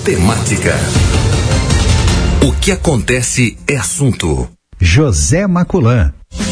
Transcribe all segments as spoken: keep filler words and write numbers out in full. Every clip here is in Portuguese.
Temática. O que acontece é assunto. José Maculan.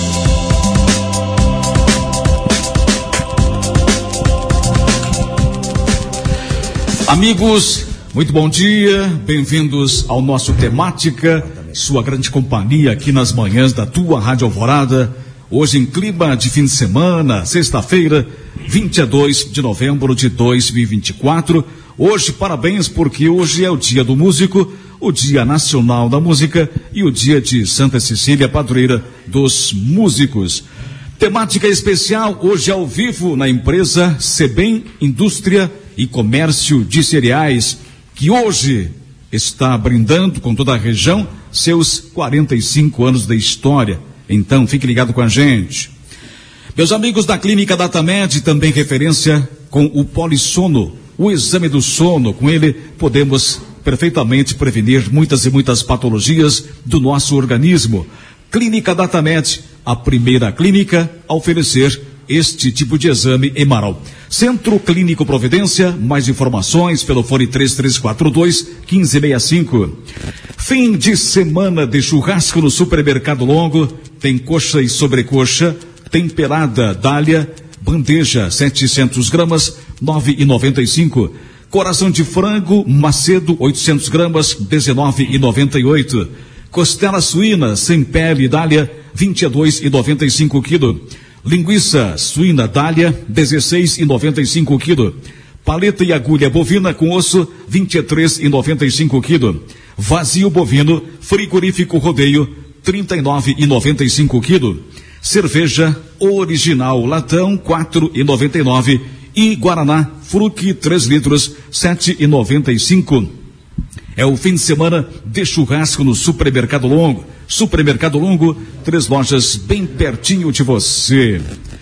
Amigos, muito bom dia, bem-vindos ao nosso Temática, sua grande companhia aqui nas manhãs da tua Rádio Alvorada, hoje em clima de fim de semana, sexta-feira, vinte e dois de novembro de dois mil e vinte e quatro, hoje parabéns porque hoje é o dia do músico, o dia nacional da música e o dia de Santa Cecília, padroeira dos músicos. Temática especial, hoje ao vivo na empresa Sebem Indústria e Comércio de Cereais, que hoje está brindando com toda a região seus quarenta e cinco anos de história. Então, fique ligado com a gente. Meus amigos da Clínica Datamed, também referência com o Polissono, o exame do sono. Com ele podemos perfeitamente prevenir muitas e muitas patologias do nosso organismo. Clínica Datamed, a primeira clínica a oferecer este tipo de exame em Marau. Centro Clínico Providência, mais informações pelo fone três três quatro dois, um cinco seis cinco. Fim de semana de churrasco no Supermercado Longo, tem coxa e sobrecoxa, temperada, dália, bandeja, setecentos gramas, nove reais e noventa e cinco centavos. Coração de frango, Macedo, oitocentos gramas, dezenove reais e noventa e oito centavos. Costela suína, sem pele, dália, vinte e dois reais e noventa e cinco centavos quilo. Linguiça suína dália, dezesseis reais e noventa e cinco centavos quilo. Paleta e agulha bovina com osso, vinte e três reais e noventa e cinco centavos quilo. Vazio bovino, frigorífico rodeio, trinta e nove reais e noventa e cinco centavos quilo. Cerveja original latão, quatro reais e noventa e nove centavos. E Guaraná Fruc, três litros, sete reais e noventa e cinco centavos. É o fim de semana de churrasco no Supermercado Longo. Supermercado Longo, três lojas bem pertinho de você.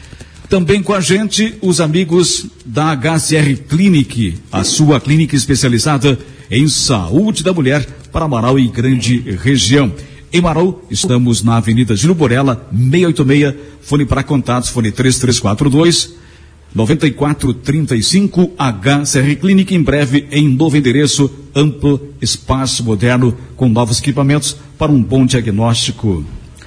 Também com a gente, os amigos da H C R Clinic, a sua clínica especializada em saúde da mulher para Marau e grande região. Em Marau, estamos na Avenida Gino Borella, seiscentos e oitenta e seis, fone para contatos, fone três três quatro dois, nove quatro três cinco, H C R Clinic, em breve em novo endereço, amplo espaço moderno, com novos equipamentos para um bom diagnóstico.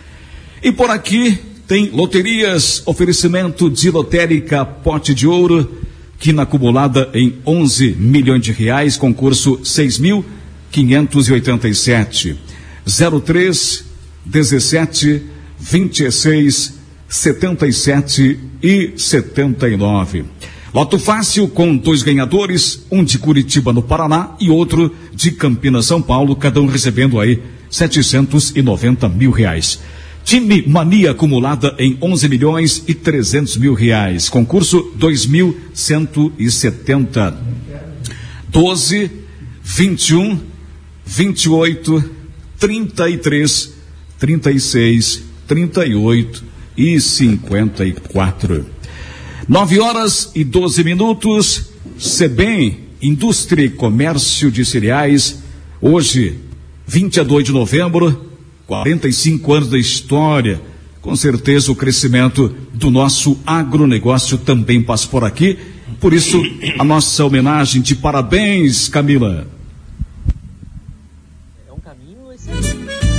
E por aqui tem loterias, oferecimento de lotérica Pote de Ouro, quina acumulada em onze milhões de reais, concurso seis mil quinhentos e oitenta e sete. zero três, dezessete, vinte e seis, setenta e sete e setenta e nove. Loto fácil com dois ganhadores, um de Curitiba no Paraná e outro de Campinas, São Paulo, cada um recebendo aí setecentos e noventa mil reais. Time Mania acumulada em onze milhões e trezentos mil reais. Concurso dois mil cento e setenta. doze, vinte e um, vinte e oito, trinta e três, trinta e seis, trinta e oito e cinquenta e quatro. Nove horas e doze minutos. Sebem Indústria e Comércio de Cereais, hoje, vinte e dois de novembro, quarenta e cinco anos da história. Com certeza o crescimento do nosso agronegócio também passa por aqui. Por isso, a nossa homenagem de parabéns, Camila. É um caminho excelente.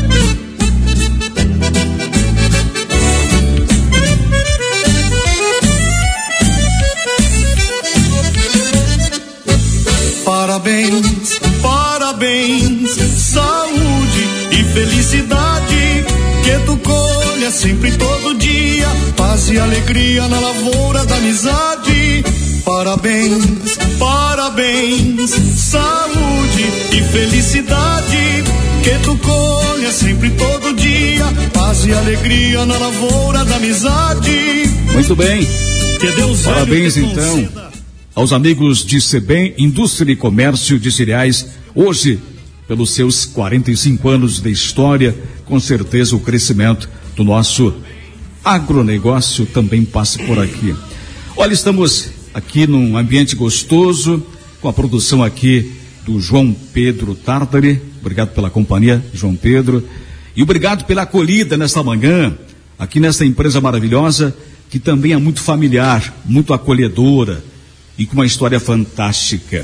Parabéns, parabéns, saúde e felicidade, que tu colha sempre todo dia, paz e alegria na lavoura da amizade. Parabéns, parabéns, saúde e felicidade, que tu colha sempre todo dia, paz e alegria na lavoura da amizade. Muito bem, que Deus parabéns então aos amigos de Sebem Indústria e Comércio de Cereais, hoje, pelos seus quarenta e cinco anos de história, com certeza o crescimento do nosso agronegócio também passa por aqui. Olha, estamos aqui num ambiente gostoso, com a produção aqui do João Pedro Tartari. Obrigado pela companhia, João Pedro, e obrigado pela acolhida nesta manhã, aqui nesta empresa maravilhosa, que também é muito familiar, muito acolhedora, e com uma história fantástica.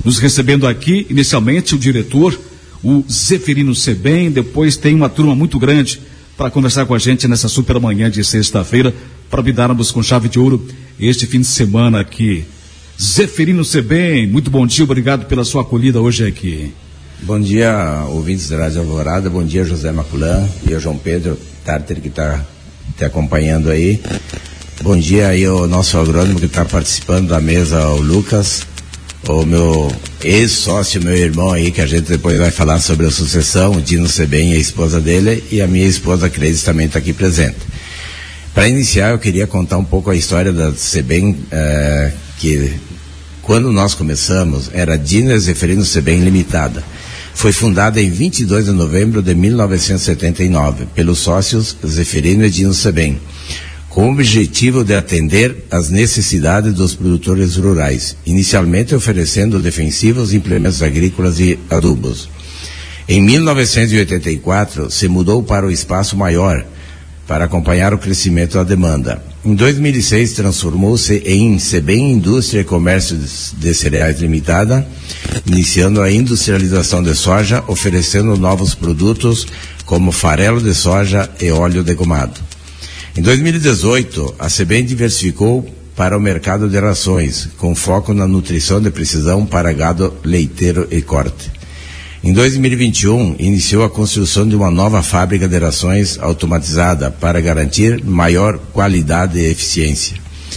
nos recebendo aqui, inicialmente o diretor, o Zeferino Sebem, depois tem uma turma muito grande para conversar com a gente nessa super manhã de sexta-feira, para darmos com chave de ouro este fim de semana aqui. Zeferino Sebem, muito bom dia, obrigado pela sua acolhida hoje aqui. Bom dia, ouvintes da Rádio Alvorada, bom dia, José Maculan e o João Pedro Tarter, que está te acompanhando aí. Bom dia aí ao nosso agrônomo que está participando da mesa, o Lucas, o meu ex-sócio, meu irmão aí, que a gente depois vai falar sobre a sucessão, o Dino Sebem e a esposa dele, e a minha esposa Cleide também está aqui presente. Para iniciar, eu queria contar um pouco a história da Sebem, eh, que quando nós começamos era Dino Zeferino Sebem Limitada. Foi fundada em vinte e dois de novembro de mil novecentos e setenta e nove pelos sócios Zeferino e Dino Sebem, com o objetivo de atender às necessidades dos produtores rurais, inicialmente oferecendo defensivos, implementos agrícolas e adubos. Em mil novecentos e oitenta e quatro, se mudou para o espaço maior, para acompanhar o crescimento da demanda. Em dois mil e seis, transformou-se em Sebem Indústria e Comércio de Cereais Limitada, iniciando a industrialização de soja, oferecendo novos produtos como farelo de soja e óleo de gomado. Em dois mil e dezoito, a Sebem diversificou para o mercado de rações, com foco na nutrição de precisão para gado leiteiro e corte. Em dois mil e vinte e um, iniciou a construção de uma nova fábrica de rações automatizada para garantir maior qualidade e eficiência.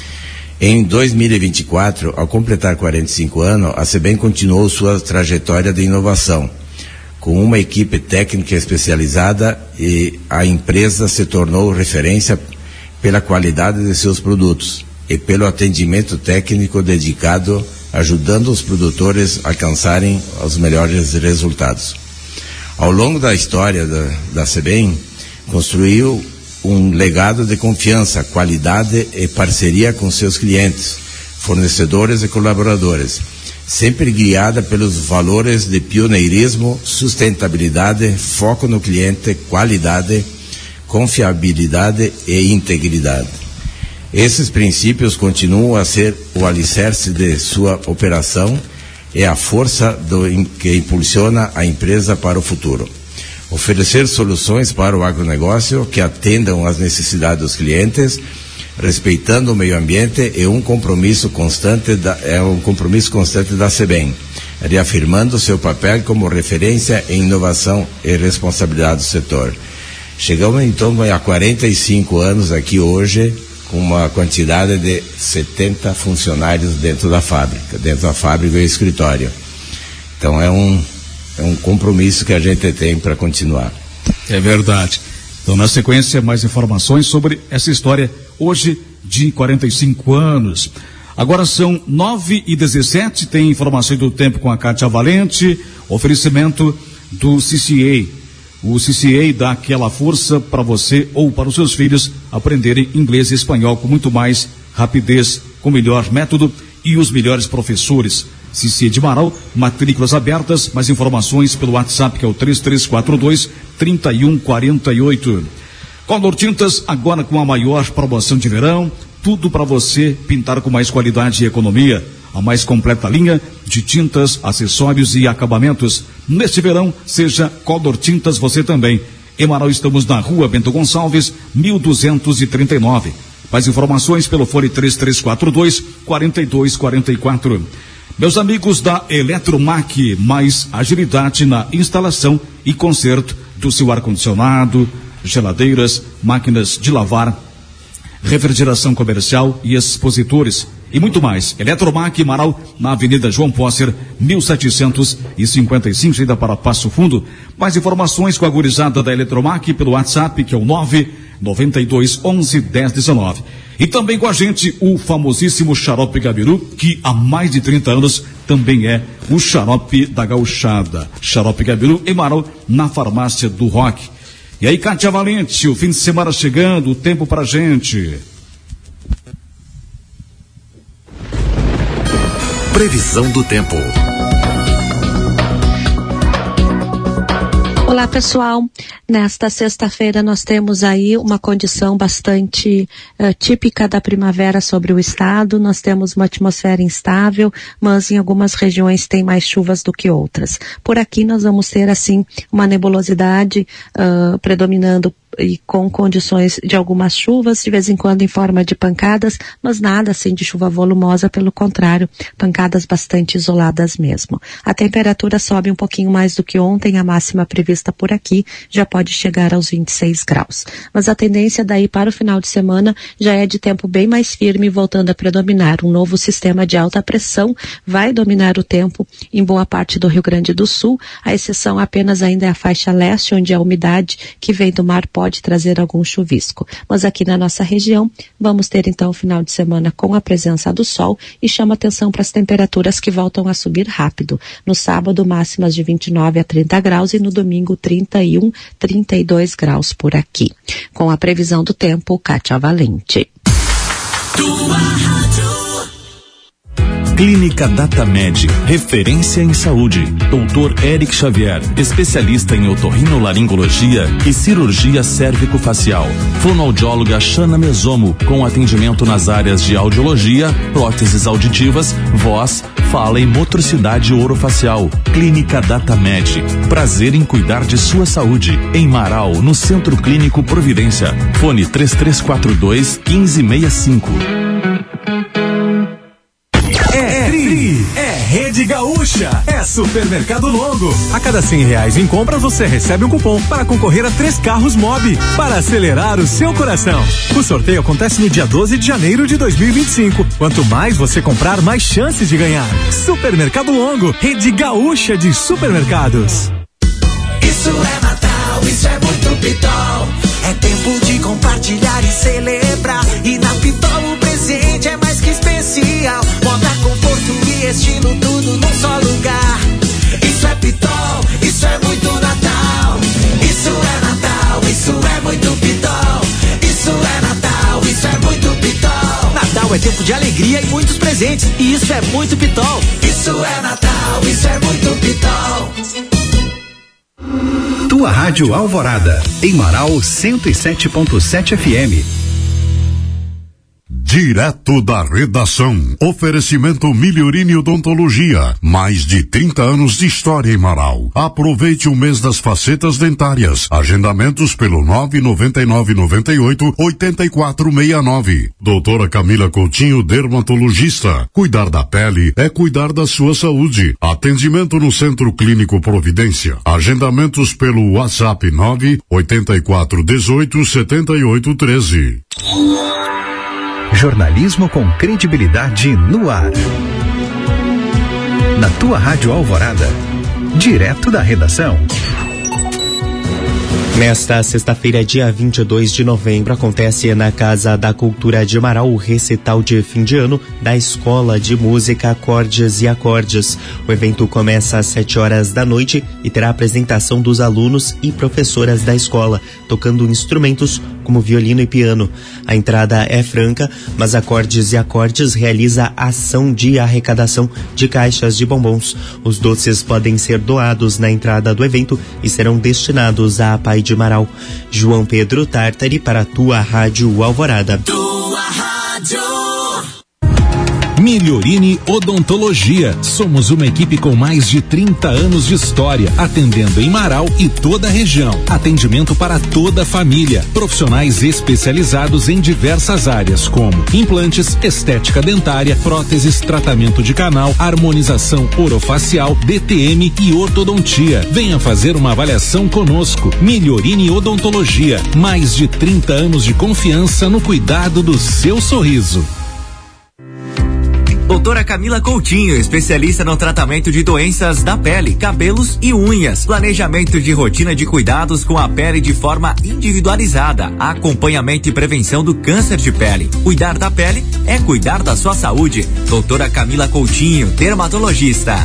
Em dois mil e vinte e quatro, ao completar quarenta e cinco anos, a Sebem continuou sua trajetória de inovação, com uma equipe técnica especializada, e a empresa se tornou referência pela qualidade de seus produtos e pelo atendimento técnico dedicado, ajudando os produtores a alcançarem os melhores resultados. Ao longo da história da, da Sebem, construiu um legado de confiança, qualidade e parceria com seus clientes, fornecedores e colaboradores, sempre guiada pelos valores de pioneirismo, sustentabilidade, foco no cliente, qualidade, confiabilidade e integridade. Esses princípios continuam a ser o alicerce de sua operação e a força do, que impulsiona a empresa para o futuro. Oferecer soluções para o agronegócio que atendam às necessidades dos clientes, respeitando o meio ambiente, é um compromisso constante da, é um compromisso constante da Sebem, reafirmando seu papel como referência em inovação e responsabilidade do setor. Chegamos então a quarenta e cinco anos aqui hoje, com uma quantidade de setenta funcionários dentro da fábrica, dentro da fábrica e escritório. Então é um, é um compromisso que a gente tem para continuar. É verdade. Então, na sequência, mais informações sobre essa história hoje de quarenta e cinco anos. Agora são nove e dezessete, tem informações do tempo com a Kátia Valente, oferecimento do C C A. O C C A dá aquela força para você ou para os seus filhos aprenderem inglês e espanhol com muito mais rapidez, com melhor método e os melhores professores. C C A de Marau, matrículas abertas, mais informações pelo WhatsApp, que é o três três quatro dois, três um quatro oito. Color Tintas, agora com a maior promoção de verão, tudo para você pintar com mais qualidade e economia. A mais completa linha de tintas, acessórios e acabamentos. Neste verão, seja Color Tintas você também. Em Marau, estamos na rua Bento Gonçalves, mil duzentos e trinta e nove. Mais informações pelo fone três três quatro dois, quatro dois quatro quatro. Meus amigos da Eletromac, mais agilidade na instalação e conserto do seu ar-condicionado, geladeiras, máquinas de lavar, refrigeração comercial e expositores. E muito mais. Eletromac Marau, na Avenida João Pósser, mil setecentos e cinquenta e cinco, ainda para Passo Fundo. Mais informações com a gurizada da Eletromac pelo WhatsApp, que é o nove nove dois onze dez dezenove. E também com a gente o famosíssimo Xarope Gabiru, que há mais de trinta anos também é o xarope da gauchada. Xarope Gabiru em Marau, na farmácia do Rock. E aí, Kátia Valente, o fim de semana chegando, o tempo pra gente. Previsão do tempo. Olá, pessoal. Nesta sexta-feira nós temos aí uma condição bastante uh, típica da primavera sobre o estado. Nós temos uma atmosfera instável, mas em algumas regiões tem mais chuvas do que outras. Por aqui nós vamos ter, assim, uma nebulosidade uh, predominando e com condições de algumas chuvas, de vez em quando em forma de pancadas, mas nada assim de chuva volumosa, pelo contrário, pancadas bastante isoladas mesmo. A temperatura sobe um pouquinho mais do que ontem, a máxima prevista por aqui já pode chegar aos vinte e seis graus. Mas a tendência daí para o final de semana já é de tempo bem mais firme, voltando a predominar. Um novo sistema de alta pressão vai dominar o tempo em boa parte do Rio Grande do Sul, a exceção apenas ainda é a faixa leste, onde a umidade que vem do mar pode pode trazer algum chuvisco. Mas aqui na nossa região, vamos ter então o final de semana com a presença do sol e chama atenção para as temperaturas que voltam a subir rápido. No sábado, máximas de vinte e nove a trinta graus e no domingo, trinta e um, trinta e dois graus por aqui. Com a previsão do tempo, Kátia Valente. Clínica Datamed, referência em saúde. doutor Eric Xavier, especialista em otorrinolaringologia e cirurgia cérvico-facial. Fonoaudióloga Xana Mesomo, com atendimento nas áreas de audiologia, próteses auditivas, voz, fala e motricidade orofacial. Clínica Datamed, prazer em cuidar de sua saúde. Em Marau, no Centro Clínico Providência. Fone três três quatro dois, um cinco seis cinco. É Tri, é Rede Gaúcha, é Supermercado Longo. A cada cem reais em compras você recebe um cupom para concorrer a três carros Mobi para acelerar o seu coração. O sorteio acontece no dia doze de janeiro de dois mil e vinte e cinco. Quanto mais você comprar, mais chances de ganhar. Supermercado Longo, Rede Gaúcha de supermercados. Isso é Natal, isso é muito Pitol. É tempo de compartilhar e celebrar. E na Pitol o presente é mais que especial. Moda, conforto e estilo, tudo num só lugar. Isso é Pitol, isso é muito Natal. Isso é Natal, isso é muito Pitol. Isso é Natal, isso é muito Pitol. Natal é tempo de alegria e muitos presentes. E isso é muito Pitol. Isso é Natal, isso é muito Pitol. Tua Rádio Alvorada, em Marau cento e sete ponto sete F M. Direto da redação. Oferecimento Melhorini Odontologia. Mais de trinta anos de história em Marau. Aproveite o mês das facetas dentárias. Agendamentos pelo nove nove nove nove oito oito quatro seis nove. Doutora Camila Coutinho, dermatologista. Cuidar da pele é cuidar da sua saúde. Atendimento no Centro Clínico Providência. Agendamentos pelo WhatsApp nove oito quatro um oito sete oito um três. Jornalismo com credibilidade no ar. Na tua Rádio Alvorada, direto da redação. Nesta sexta-feira, dia vinte e dois de novembro, acontece na Casa da Cultura de Marau o recital de fim de ano da Escola de Música Acordes e Acordes. O evento começa às sete horas da noite e terá a apresentação dos alunos e professoras da escola, tocando instrumentos como violino e piano. A entrada é franca, mas Acordes e Acordes realiza ação de arrecadação de caixas de bombons. Os doces podem ser doados na entrada do evento e serão destinados à Pai de Marau. João Pedro Tartari para a tua Rádio Alvorada. Tua Rádio. Melhorini Odontologia. Somos uma equipe com mais de trinta anos de história, atendendo em Marau e toda a região. Atendimento para toda a família. Profissionais especializados em diversas áreas, como implantes, estética dentária, próteses, tratamento de canal, harmonização orofacial, D T M e ortodontia. Venha fazer uma avaliação conosco. Melhorini Odontologia. Mais de trinta anos de confiança no cuidado do seu sorriso. Doutora Camila Coutinho, especialista no tratamento de doenças da pele, cabelos e unhas. Planejamento de rotina de cuidados com a pele de forma individualizada. Acompanhamento e prevenção do câncer de pele. Cuidar da pele é cuidar da sua saúde. Doutora Camila Coutinho, dermatologista.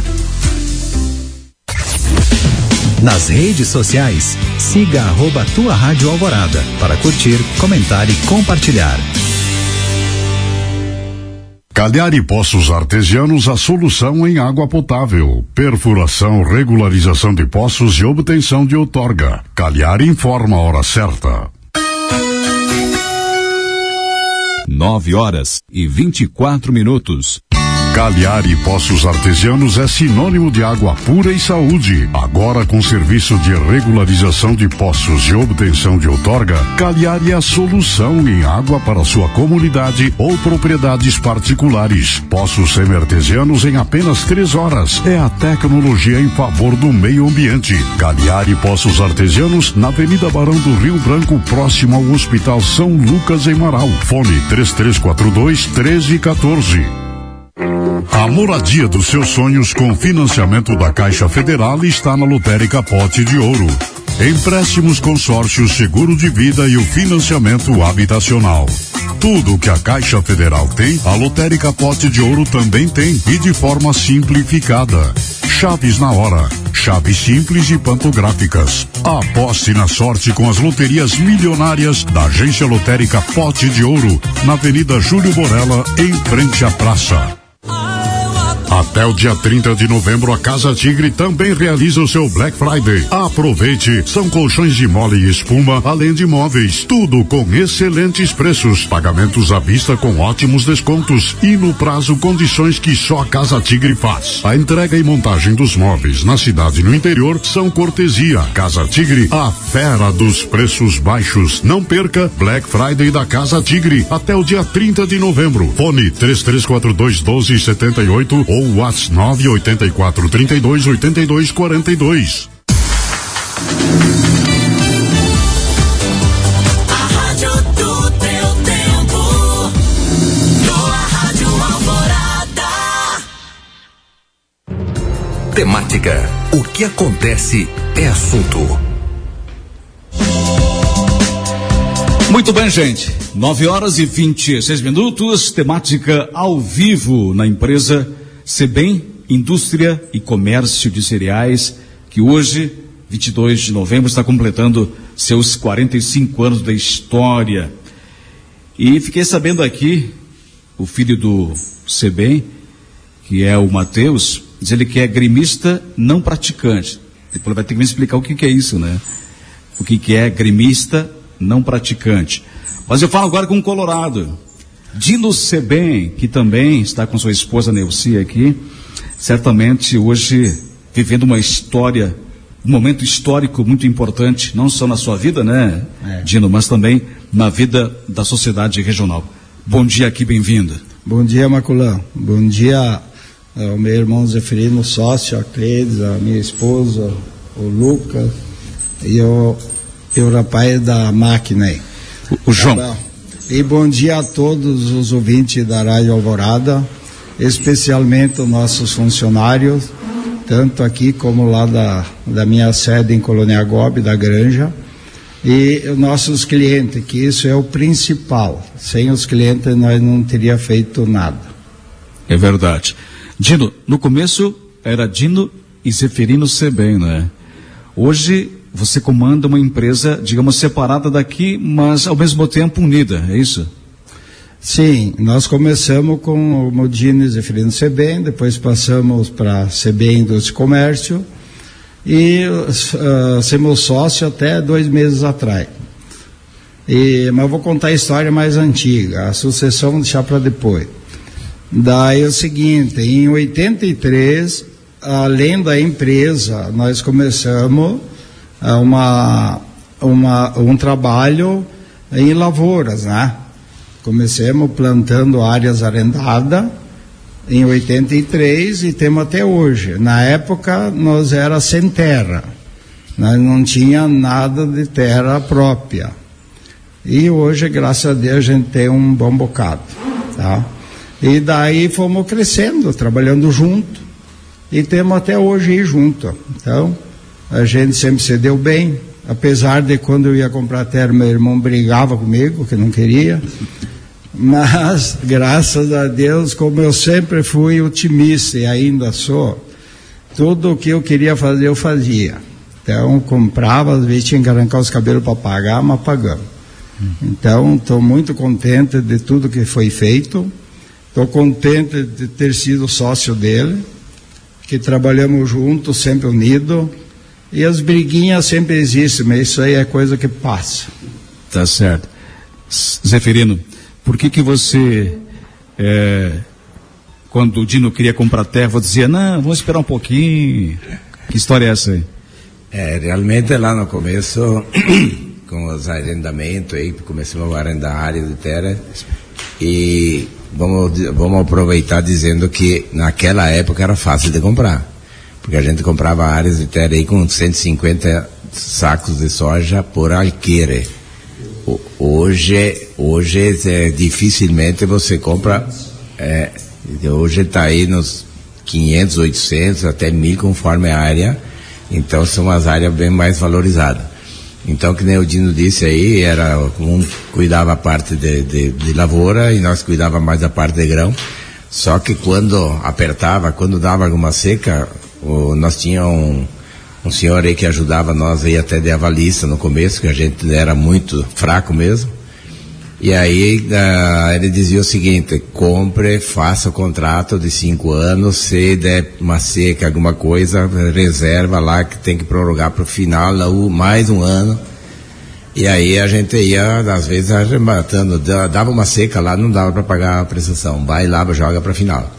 Nas redes sociais, siga arroba tua Rádio Alvorada para curtir, comentar e compartilhar. Cagliari Poços Artesianos, a solução em água potável. Perfuração, regularização de poços e obtenção de outorga. Cagliari informa a hora certa. Nove horas e vinte e quatro minutos. Cagliari Poços Artesianos é sinônimo de água pura e saúde. Agora com serviço de regularização de poços e obtenção de outorga, Cagliari é a solução em água para sua comunidade ou propriedades particulares. Poços semi-artesianos em apenas três horas. É a tecnologia em favor do meio ambiente. Cagliari Poços Artesianos, na Avenida Barão do Rio Branco, próximo ao Hospital São Lucas, em Marau. Fone três três quatro dois, um três um quatro. A moradia dos seus sonhos com financiamento da Caixa Federal está na Lotérica Pote de Ouro. Empréstimos, consórcios, seguro de vida e o financiamento habitacional. Tudo que a Caixa Federal tem, a Lotérica Pote de Ouro também tem, e de forma simplificada. Chaves na hora, chaves simples e pantográficas. Aposte na sorte com as loterias milionárias da Agência Lotérica Pote de Ouro, na Avenida Júlio Borella, em frente à praça. Até o dia trinta de novembro, a Casa Tigre também realiza o seu Black Friday. Aproveite! São colchões de mole e espuma, além de móveis. Tudo com excelentes preços. Pagamentos à vista com ótimos descontos. E no prazo, condições que só a Casa Tigre faz. A entrega e montagem dos móveis na cidade e no interior são cortesia. Casa Tigre, a fera dos preços baixos. Não perca Black Friday da Casa Tigre até o dia trinta de novembro. Fone três três quatro dois, um dois sete oito ou WhatsApp nove oito quatro, três dois oito dois, quatro dois. A rádio do teu tempo, tua Rádio Alvorada. Temática. O que acontece é assunto. Muito bem, gente. Nove horas e vinte e seis minutos. Temática ao vivo na empresa Sebem Indústria e Comércio de Cereais, que hoje, vinte e dois de novembro, está completando seus quarenta e cinco anos da história. E fiquei sabendo aqui, o filho do Sebem, que é o Matheus, diz ele que é gremista não praticante. Depois vai ter que me explicar o que, que é isso, né? O que, que é gremista não praticante. Mas eu falo agora com um colorado. Dino Sebem, que também está com sua esposa Neuci aqui, certamente hoje vivendo uma história, um momento histórico muito importante, não só na sua vida, né, é. Dino, mas também na vida da sociedade regional. Bom dia aqui, bem-vindo. Bom dia, Maculão. Bom dia ao meu irmão Zeferino, sócio, a Cleides, a minha esposa, o Lucas e o, e o rapaz da máquina aí. O, o João. Tá, e bom dia a todos os ouvintes da Rádio Alvorada, especialmente os nossos funcionários, tanto aqui como lá da, da minha sede em Colônia Gobi, da Granja, e os nossos clientes, que isso é o principal. Sem os clientes nós não teria feito nada. É verdade. Dino, no começo era Dino e Zeferino Sebem, né? Hoje você comanda uma empresa, digamos, separada daqui, mas ao mesmo tempo unida, é isso? Sim, nós começamos com o Dino e Zeferino Sebem, depois passamos para Sebem Indústria e Comércio e uh, somos sócio até dois meses atrás. E, mas eu vou contar a história mais antiga, a sucessão vou deixar para depois. Daí é o seguinte, em oitenta e três, além da empresa, nós começamos uma, uma, um trabalho em lavouras, né? Comecemos plantando áreas arrendadas em oitenta e três e temos até hoje. Na época nós era sem terra, nós não tinha nada de terra própria. E hoje, graças a Deus, a gente tem um bom bocado, tá? E daí fomos crescendo, trabalhando junto, e temos até hoje ir junto. Então, a gente sempre se deu bem, apesar de quando eu ia comprar terra, meu irmão brigava comigo, que não queria. Mas, graças a Deus, como eu sempre fui otimista e ainda sou, tudo o que eu queria fazer, eu fazia. Então, comprava, às vezes tinha que arrancar os cabelos para pagar, mas pagamos. Então, estou muito contente de tudo que foi feito. Estou contente de ter sido sócio dele, que trabalhamos juntos, sempre unidos, e as briguinhas sempre existem, mas isso aí é coisa que passa. Tá certo. Zeferino, por que que você, é, quando o Dino queria comprar terra, dizia, não, vamos esperar um pouquinho? Que história é essa aí? É, realmente lá no começo, com os arrendamentos aí, começamos a arrendar área de terra, e vamos, vamos aproveitar dizendo que naquela época era fácil de comprar, porque a gente comprava áreas de terra aí com cento e cinquenta sacos de soja por alqueire. Hoje, hoje é, dificilmente você compra, é, hoje está aí nos quinhentos, oitocentos, até mil conforme a área, então são as áreas bem mais valorizadas. Então, que nem o Dino disse aí, era, um cuidava a parte de, de, de lavoura e nós cuidava mais da parte de grão, só que quando apertava, quando dava alguma seca, o, nós tínhamos um um senhor aí que ajudava nós aí até de avalista no começo, que a gente era muito fraco mesmo, e aí uh, ele dizia o seguinte, compre, faça o contrato de cinco anos, se der uma seca, alguma coisa, reserva lá que tem que prorrogar para o final, lá, mais um ano, e aí a gente ia, às vezes, arrematando, dava uma seca lá, não dava para pagar a prestação, vai lá, joga para final.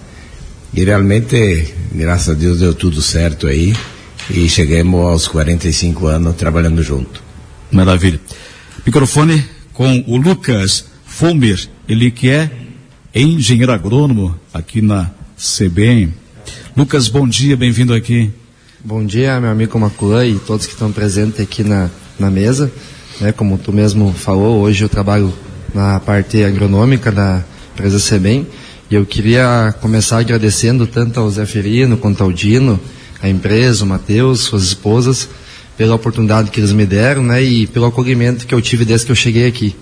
E realmente, graças a Deus, deu tudo certo aí, e chegamos aos quarenta e cinco anos trabalhando junto. Maravilha. Microfone com o Lucas Fomer, ele que é engenheiro agrônomo aqui na C B E M. Lucas, bom dia, bem-vindo aqui. Bom dia, meu amigo Macuã e todos que estão presentes aqui na, na mesa. Né, como tu mesmo falou, hoje eu trabalho na parte agronômica da empresa C B E M e eu queria começar agradecendo tanto ao Zeferino quanto ao Dino, a empresa, o Matheus, suas esposas, pela oportunidade que eles me deram, né, e pelo acolhimento que eu tive desde que eu cheguei aqui.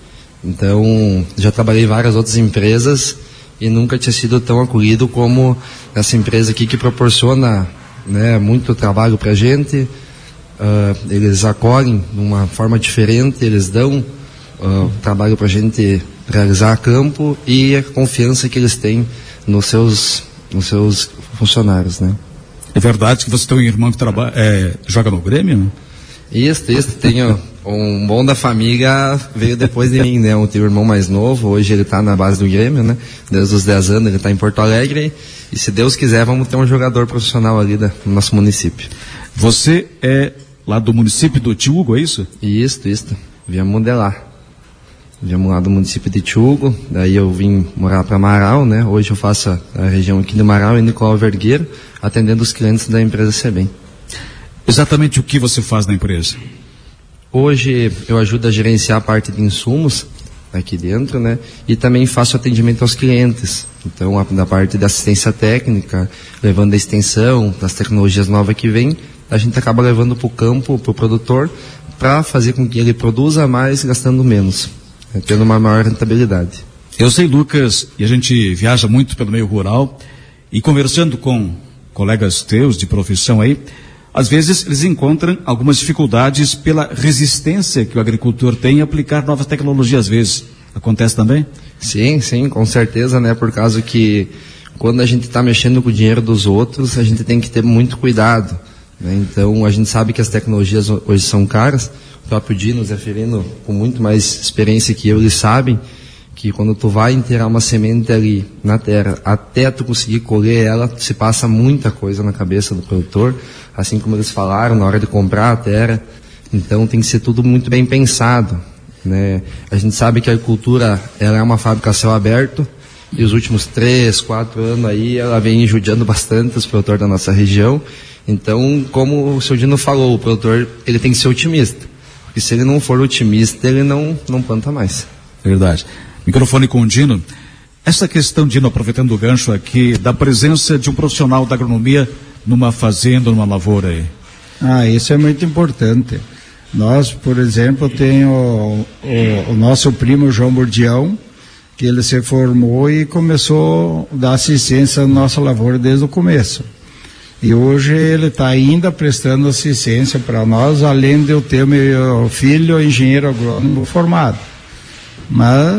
Então, já trabalhei em várias outras empresas e nunca tinha sido tão acolhido como essa empresa aqui que proporciona, né, muito trabalho pra gente. Uh, eles acolhem de uma forma diferente, eles dão uh, trabalho pra gente realizar a campo e a confiança que eles têm nos seus, nos seus funcionários, né. É verdade que você tem um irmão que trabalha, é, joga no Grêmio? Isso, isso. Tenho um bom da família, veio depois de mim, né? Eu tenho um irmão mais novo, hoje ele está na base do Grêmio, né? Desde os dez anos ele está em Porto Alegre e se Deus quiser vamos ter um jogador profissional ali da, no nosso município. Você é lá do município do Tiúgo, é isso? Isso, isso. Viemos de lá. Viemos lá do município de Tiúgo, daí eu vim morar para Marau, né? Hoje eu faço a, a região aqui de Marau e Nicolau Vergueiro, atendendo os clientes da empresa C B E M. Exatamente o que você faz na empresa? Hoje eu ajudo a gerenciar a parte de insumos aqui dentro, né? E também faço atendimento aos clientes. Então, a, da parte da assistência técnica, levando a extensão, das tecnologias novas que vêm, a gente acaba levando para o campo, para o produtor, para fazer com que ele produza mais gastando menos, né? Tendo uma maior rentabilidade. Eu sei, Lucas, e a gente viaja muito pelo meio rural, e conversando com colegas teus de profissão aí, às vezes eles encontram algumas dificuldades pela resistência que o agricultor tem em aplicar novas tecnologias, às vezes. Acontece também? Sim, sim, com certeza, né? Por causa que quando a gente está mexendo com o dinheiro dos outros, a gente tem que ter muito cuidado, né? Então, a gente sabe que as tecnologias hoje são caras. O próprio Dino, o Zeferino, com muito mais experiência que eu, eles sabem que quando tu vai enterrar uma semente ali na terra, até tu conseguir colher ela, se passa muita coisa na cabeça do produtor, assim como eles falaram na hora de comprar a terra. Então tem que ser tudo muito bem pensado, né? A gente sabe que a agricultura, ela é uma fábrica a céu aberto, e os últimos três, quatro anos aí, ela vem judiando bastante os produtores da nossa região. Então, como o seu Dino falou, o produtor, ele tem que ser otimista, porque se ele não for otimista, ele não, não planta mais. Verdade. Microfone com o Dino. Essa questão, Dino, aproveitando o gancho aqui, da presença de um profissional da agronomia numa fazenda, numa lavoura aí. Ah, isso é muito importante. Nós, por exemplo, tem o, o, o nosso primo João Bordião, que ele se formou e começou a dar assistência à nossa lavoura desde o começo. E hoje ele está ainda prestando assistência para nós, além de eu ter meu filho engenheiro agrônomo formado. Mas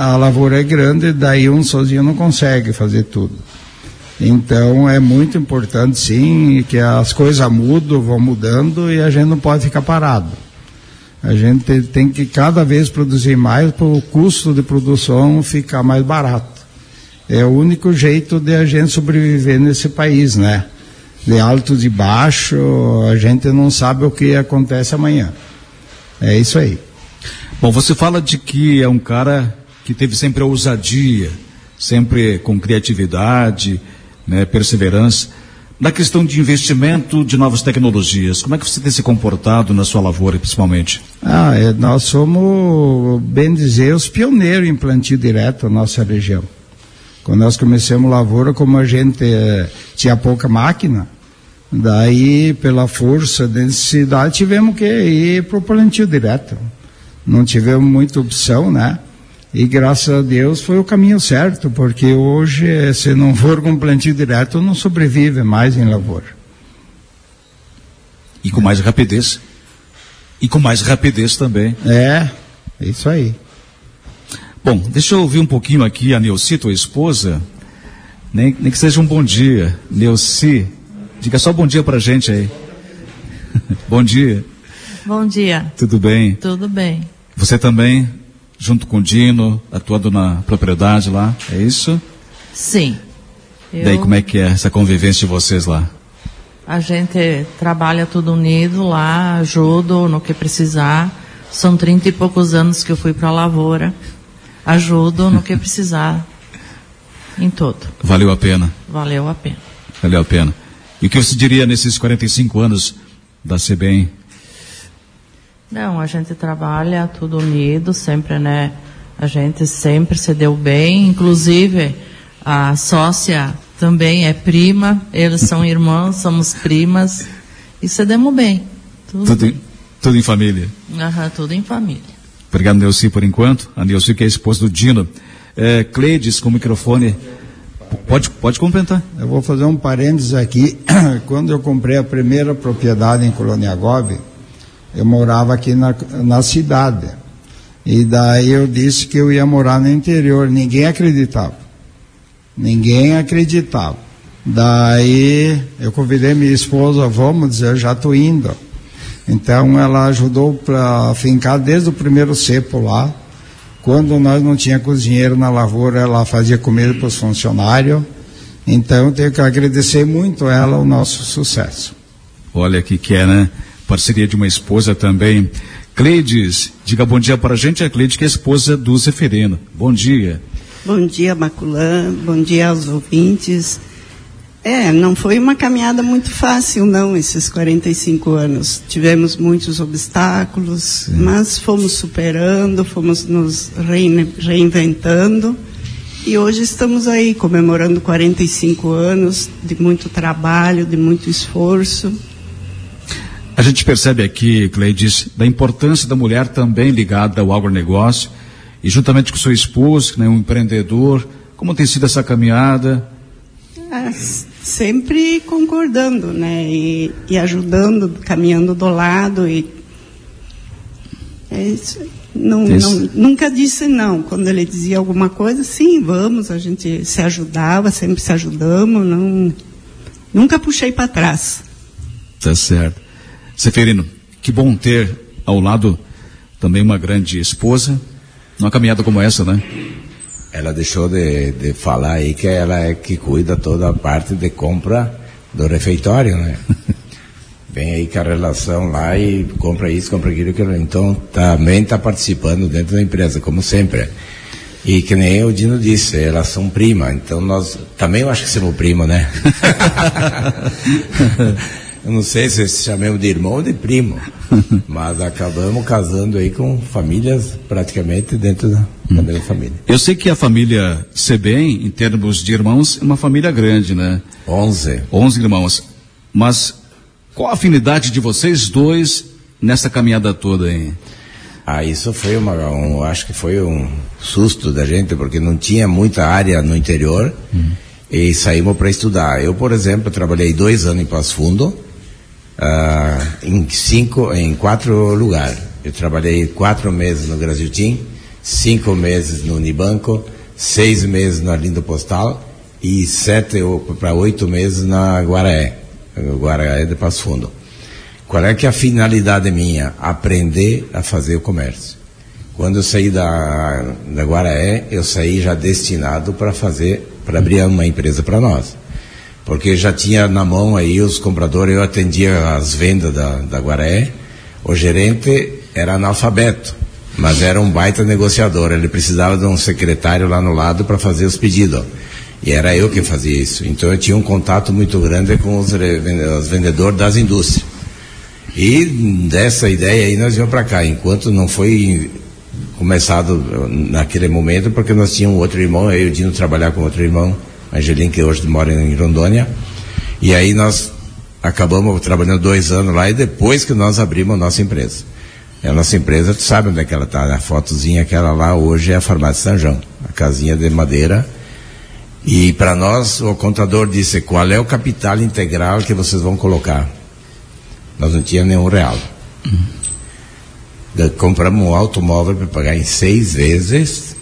a lavoura é grande, daí um sozinho não consegue fazer tudo. Então é muito importante sim que as coisas mudam, vão mudando e a gente não pode ficar parado. A gente tem que cada vez produzir mais para o custo de produção ficar mais barato. É o único jeito de a gente sobreviver nesse país, né? De alto, de baixo, a gente não sabe o que acontece amanhã. É isso aí. Bom, você fala de que é um cara que teve sempre a ousadia, sempre com criatividade, né, perseverança. Na questão de investimento de novas tecnologias, como é que você tem se comportado na sua lavoura, principalmente? Ah, é, nós somos, bem dizer, os pioneiros em plantio direto na nossa região. Quando nós começamos lavoura, como a gente eh, tinha pouca máquina, daí, pela força da necessidade, tivemos que ir para o plantio direto. Não tivemos muita opção, né? E graças a Deus foi o caminho certo, porque hoje, se não for com plantio direto, não sobrevive mais em lavoura. E com mais rapidez. E com mais rapidez também. É, é isso aí. Bom, deixa eu ouvir um pouquinho aqui a Neuci, tua esposa. Nem, nem que seja um bom dia. Neuci, diga só bom dia pra gente aí. Bom dia. Bom dia. Tudo bem? Tudo bem. Você também, junto com o Dino, atuando na propriedade lá, é isso? Sim. Eu... Daí como é que é essa convivência de vocês lá? A gente trabalha tudo unido lá, ajudo no que precisar. São trinta e poucos anos que eu fui para a lavoura. Ajudo no que precisar, em tudo. Valeu a pena? Valeu a pena. Valeu a pena. E o que você diria nesses quarenta e cinco anos da SEBEM? Não, a gente trabalha tudo unido, sempre, né? A gente sempre se deu bem, inclusive a sócia também é prima, eles são irmãos, somos primas, e se demos bem. Tudo, tudo, em, tudo em família? Aham, tudo em família. Obrigado, Neuci, por enquanto. A Neuci, que é a esposa do Dino. É, Cleides, com o microfone. Pode, pode complementar. Eu vou fazer um parênteses aqui. Quando eu comprei a primeira propriedade em Colônia Gove, eu morava aqui na, na cidade. E daí eu disse que eu ia morar no interior. Ninguém acreditava. Ninguém acreditava. Daí eu convidei minha esposa, vamos dizer, eu já estou indo. Então ela ajudou para fincar desde o primeiro cepo lá. Quando nós não tinha cozinheiro na lavoura, ela fazia comida para os funcionários. Então eu tenho que agradecer muito a ela o nosso sucesso. Olha que que é, né? Parceria de uma esposa também. Cleides, diga bom dia para a gente. A Cleides, que é a esposa do Zeferino. Bom dia. Bom dia, Maculã. Bom dia aos ouvintes. É, não foi uma caminhada muito fácil, não, esses quarenta e cinco anos. Tivemos muitos obstáculos, Sim. mas fomos superando, fomos nos reinventando. E hoje estamos aí comemorando quarenta e cinco anos de muito trabalho, de muito esforço. A gente percebe aqui, Cleides, da importância da mulher também ligada ao agronegócio, e juntamente com seu esposo, né, um empreendedor. Como tem sido essa caminhada? É, sempre concordando, né, e, e ajudando, caminhando do lado, e é isso. Não, não, nunca disse não. Quando ele dizia alguma coisa, sim, vamos, a gente se ajudava, sempre se ajudamos, não, nunca puxei para trás. Tá certo. Zeferino, que bom ter ao lado também uma grande esposa, numa caminhada como essa, né? Ela deixou de, de falar aí que ela é que cuida toda a parte de compra do refeitório, né? Vem aí com a relação lá e compra isso, compra aquilo, que então também está participando dentro da empresa, como sempre. E que nem o Dino disse, elas são prima, então nós também eu acho que somos primo, né? Eu não sei se chamamos de irmão ou de primo, mas acabamos casando aí com famílias praticamente dentro da, hum. da mesma família. Eu sei que a família SEBEM, em termos de irmãos, é uma família grande, né? Onze. Onze irmãos. Mas qual a afinidade de vocês dois nessa caminhada toda aí? Ah, isso foi uma, um, acho que foi um susto da gente, porque não tinha muita área no interior, hum. e saímos para estudar. Eu, por exemplo, trabalhei dois anos em Passo Fundo, Uh, em cinco, em quatro lugares. Eu trabalhei quatro meses no Graziotin, cinco meses no Unibanco, seis meses na Lindo Postal e sete para oito meses na Guaraé, Guaraé de Passo Fundo. Qual é que é a finalidade minha? Aprender a fazer o comércio. Quando eu saí da, da Guaraé, eu saí já destinado para fazer, para abrir uma empresa para nós. Porque já tinha na mão aí os compradores, eu atendia as vendas da, da Guaraé, o gerente era analfabeto, mas era um baita negociador, ele precisava de um secretário lá no lado para fazer os pedidos. E era eu que fazia isso. Então eu tinha um contato muito grande com os, os vendedores das indústrias. E dessa ideia aí nós viemos para cá, enquanto não foi começado naquele momento, porque nós tínhamos outro irmão, eu e o Dino trabalhar com outro irmão, Angelim, que hoje mora em Rondônia, e aí nós acabamos trabalhando dois anos lá, e depois que nós abrimos a nossa empresa. E a nossa empresa, tu sabe onde é que ela está, a fotozinha aquela lá hoje é a Farmácia São João, a casinha de madeira, e para nós o contador disse, qual é o capital integral que vocês vão colocar? Nós não tínhamos nenhum real. Uhum. Compramos um automóvel para pagar em seis vezes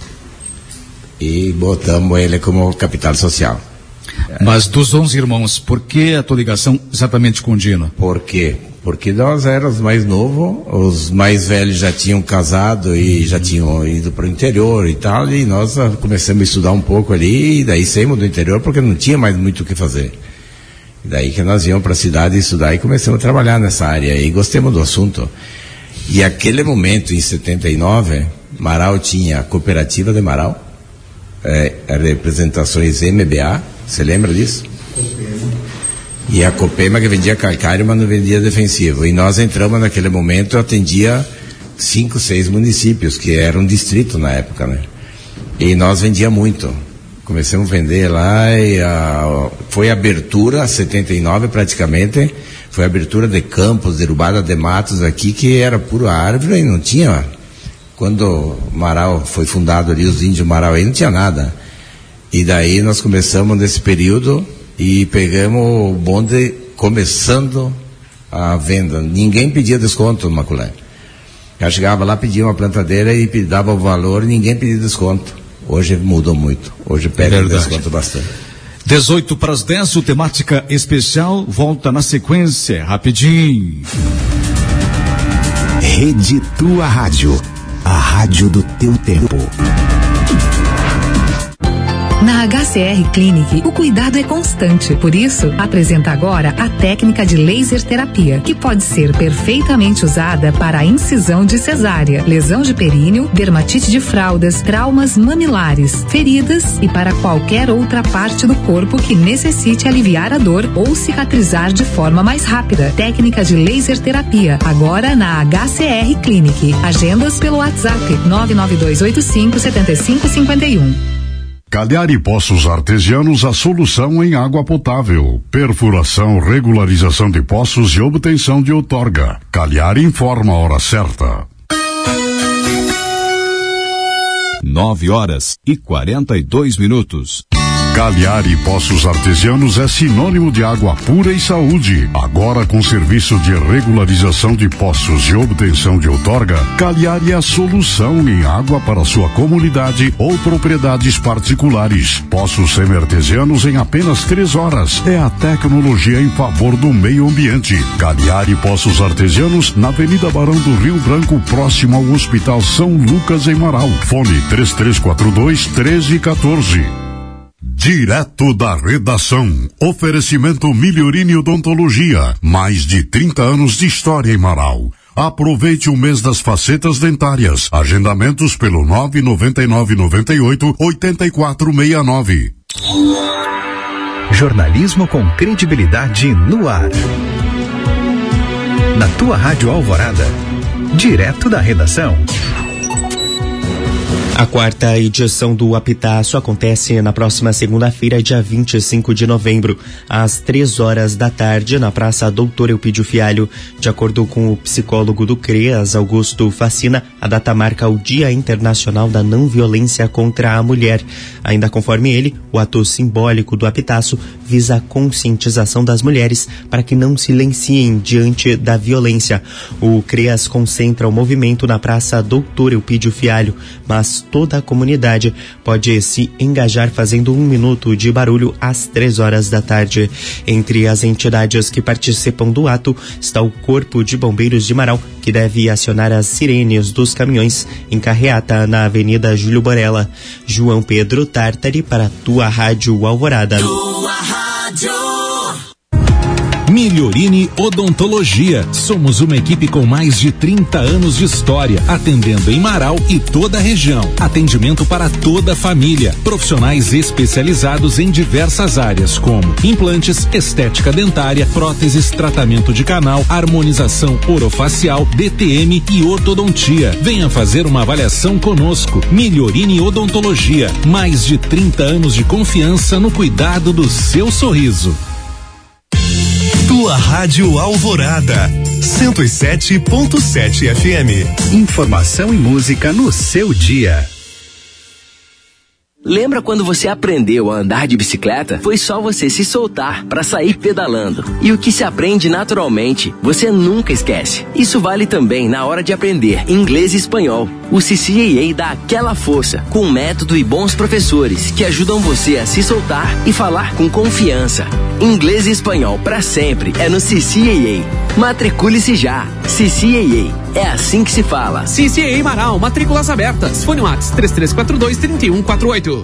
e botamos ele como capital social. Mas dos onze irmãos, por que a tua ligação exatamente com o Dino? Por quê? Porque nós éramos mais novos, os mais velhos já tinham casado e uhum. já tinham ido para o interior e tal, e nós começamos a estudar um pouco ali, e daí saímos do interior porque não tinha mais muito o que fazer. E daí que nós íamos para a cidade estudar e começamos a trabalhar nessa área, e gostamos do assunto. E aquele momento, em setenta e nove, Marau tinha a cooperativa de Marau, é, representações M B A, você lembra disso? Copema. E a Copema que vendia calcário, mas não vendia defensivo. E nós entramos naquele momento, atendia cinco, seis municípios, que era um distrito na época, né? E nós vendia muito. Começamos a vender lá e a, foi abertura, setenta e nove praticamente, foi abertura de campos, derrubada de matos aqui, que era pura árvore e não tinha. Quando Marau foi fundado ali, os índios Marau aí, não tinha nada. E daí nós começamos nesse período e pegamos o bonde começando a venda. Ninguém pedia desconto no Maculé. Já chegava lá, pedia uma plantadeira e dava o valor e ninguém pedia desconto. Hoje mudou muito. Hoje pega o desconto bastante. dezoito para as dez, o temática especial volta na sequência, rapidinho. Rede Tua Rádio, a rádio do teu tempo. Na H C R Clinic, o cuidado é constante. Por isso, apresenta agora a técnica de laser terapia, que pode ser perfeitamente usada para a incisão de cesárea, lesão de períneo, dermatite de fraldas, traumas mamilares, feridas e para qualquer outra parte do corpo que necessite aliviar a dor ou cicatrizar de forma mais rápida. Técnica de laser terapia, agora na H C R Clinic. Agendas pelo WhatsApp nove nove dois oito cinco sete cinco cinco um. Cagliari Poços Artesianos, a solução em água potável. Perfuração, regularização de poços e obtenção de outorga. Cagliari informa a hora certa. Nove horas e quarenta e dois minutos. Cagliari Poços Artesianos é sinônimo de água pura e saúde. Agora com serviço de regularização de poços e obtenção de outorga, Cagliari é a solução em água para sua comunidade ou propriedades particulares. Poços semi-artesianos em apenas três horas. É a tecnologia em favor do meio ambiente. Cagliari Poços Artesianos, na Avenida Barão do Rio Branco, próximo ao Hospital São Lucas, em Marau. Fone três três quatro dois, um três um quatro. Direto da redação. Oferecimento Melhorini Odontologia. Mais de trinta anos de história em Marau. Aproveite o mês das facetas dentárias. Agendamentos pelo nove nove nove nove oito oito quatro seis nove. Jornalismo com credibilidade no ar. Na tua Rádio Alvorada. Direto da redação. A quarta edição do Apitaço acontece na próxima segunda-feira, dia vinte e cinco de novembro, às três horas da tarde, na Praça Doutor Elpidio Fialho. De acordo com o psicólogo do CREAS, Augusto Facina, a data marca o Dia Internacional da Não Violência contra a Mulher. Ainda conforme ele, o ato simbólico do Apitaço visa a conscientização das mulheres para que não silenciem diante da violência. O CREAS concentra o movimento na Praça Doutor Elpidio Fialho, mas toda a comunidade pode se engajar fazendo um minuto de barulho às três horas da tarde. Entre as entidades que participam do ato está o Corpo de Bombeiros de Marau, que deve acionar as sirenes dos caminhões em carreata na Avenida Júlio Borella. João Pedro Tartari para Tua Rádio Alvorada. Tua Rádio. Miliorini Odontologia. Somos uma equipe com mais de trinta anos de história, atendendo em Marau e toda a região. Atendimento para toda a família. Profissionais especializados em diversas áreas, como implantes, estética dentária, próteses, tratamento de canal, harmonização orofacial, D T M e ortodontia. Venha fazer uma avaliação conosco. Miliorini Odontologia. Mais de trinta anos de confiança no cuidado do seu sorriso. Tua Rádio Alvorada, cento e sete ponto sete F M. Informação e música no seu dia. Lembra quando você aprendeu a andar de bicicleta? Foi só você se soltar para sair pedalando. E o que se aprende naturalmente, você nunca esquece. Isso vale também na hora de aprender inglês e espanhol. O C C A A dá aquela força, com método e bons professores que ajudam você a se soltar e falar com confiança. Inglês e espanhol para sempre é no C C A A. Matricule-se já. C C A A. É assim que se fala. C C A A Marau, matrículas abertas. Fone WhatsApp três três quatro dois, três um quatro oito.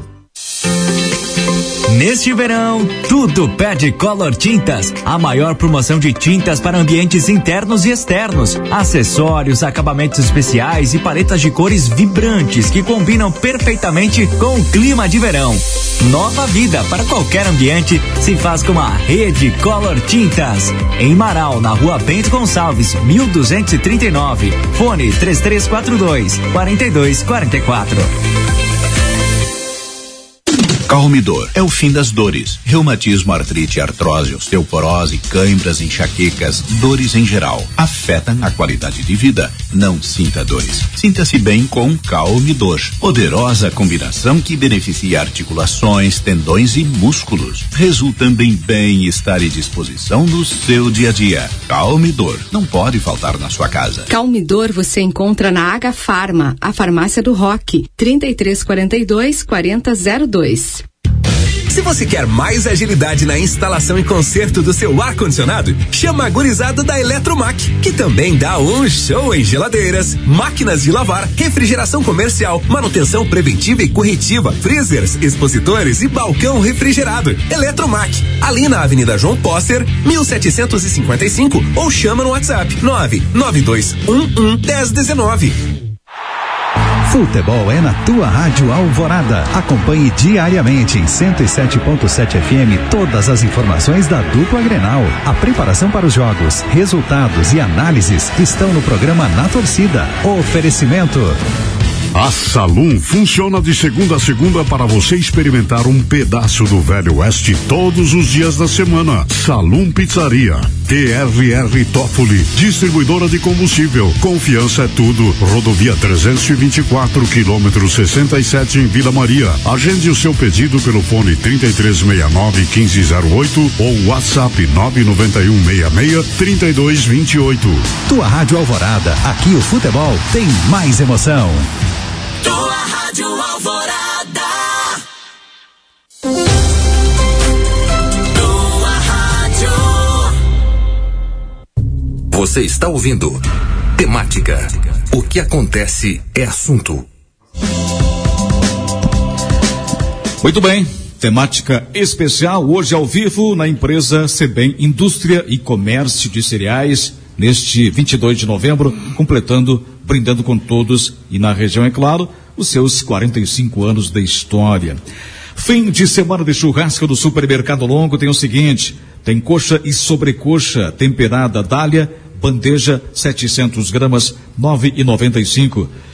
Neste verão, tudo pede Color Tintas, a maior promoção de tintas para ambientes internos e externos, acessórios, acabamentos especiais e paletas de cores vibrantes que combinam perfeitamente com o clima de verão. Nova vida para qualquer ambiente se faz com a Rede Color Tintas. Em Marau, na Rua Bento Gonçalves, mil duzentos e trinta e nove. Fone três três quatro dois, quatro dois quatro quatro. Calmidor é o fim das dores. Reumatismo, artrite, artrose, osteoporose, cãibras, enxaquecas, dores em geral. Afetam a qualidade de vida. Não sinta dores. Sinta-se bem com Calmidor. Poderosa combinação que beneficia articulações, tendões e músculos. Resulta em bem-estar e disposição no seu dia a dia. Calmidor. Não pode faltar na sua casa. Calmidor você encontra na H Farma, a farmácia do Rock. trinta e três quarenta e dois, quarenta zero dois. Se você quer mais agilidade na instalação e conserto do seu ar-condicionado, chama a gurizada da Eletromac, que também dá um show em geladeiras, máquinas de lavar, refrigeração comercial, manutenção preventiva e corretiva, freezers, expositores e balcão refrigerado. Eletromac, ali na Avenida João Póster, mil setecentos e cinquenta e cinco, ou chama no WhatsApp nove nove dois um um, dez dezenove. Futebol é na tua Rádio Alvorada. Acompanhe diariamente em cento e sete ponto sete F M todas as informações da dupla Grenal. A preparação para os jogos, resultados e análises estão no programa Na Torcida. Oferecimento. A Salum funciona de segunda a segunda para você experimentar um pedaço do Velho Oeste todos os dias da semana. Salum Pizzaria, T R R Toffoli, distribuidora de combustível. Confiança é tudo. Rodovia trezentos e vinte e quatro, quilômetro sessenta e sete em Vila Maria. Agende o seu pedido pelo fone trinta e três sessenta e nove, quinze zero oito ou WhatsApp nove nove um seis seis, trinta e dois vinte e oito. Tua Rádio Alvorada, aqui o futebol tem mais emoção. Tua Rádio Alvorada. Tua Rádio. Você está ouvindo Temática. O que acontece é assunto. Muito bem. Temática especial hoje ao vivo na empresa Sebem Indústria e Comércio de Cereais, neste vinte e dois de novembro, completando, brindando com todos e na região, é claro, os seus quarenta e cinco anos de história. Fim de semana de churrasco do Supermercado Longo tem o seguinte: tem coxa e sobrecoxa temperada Dália, bandeja setecentos gramas, nove e noventa e cinco.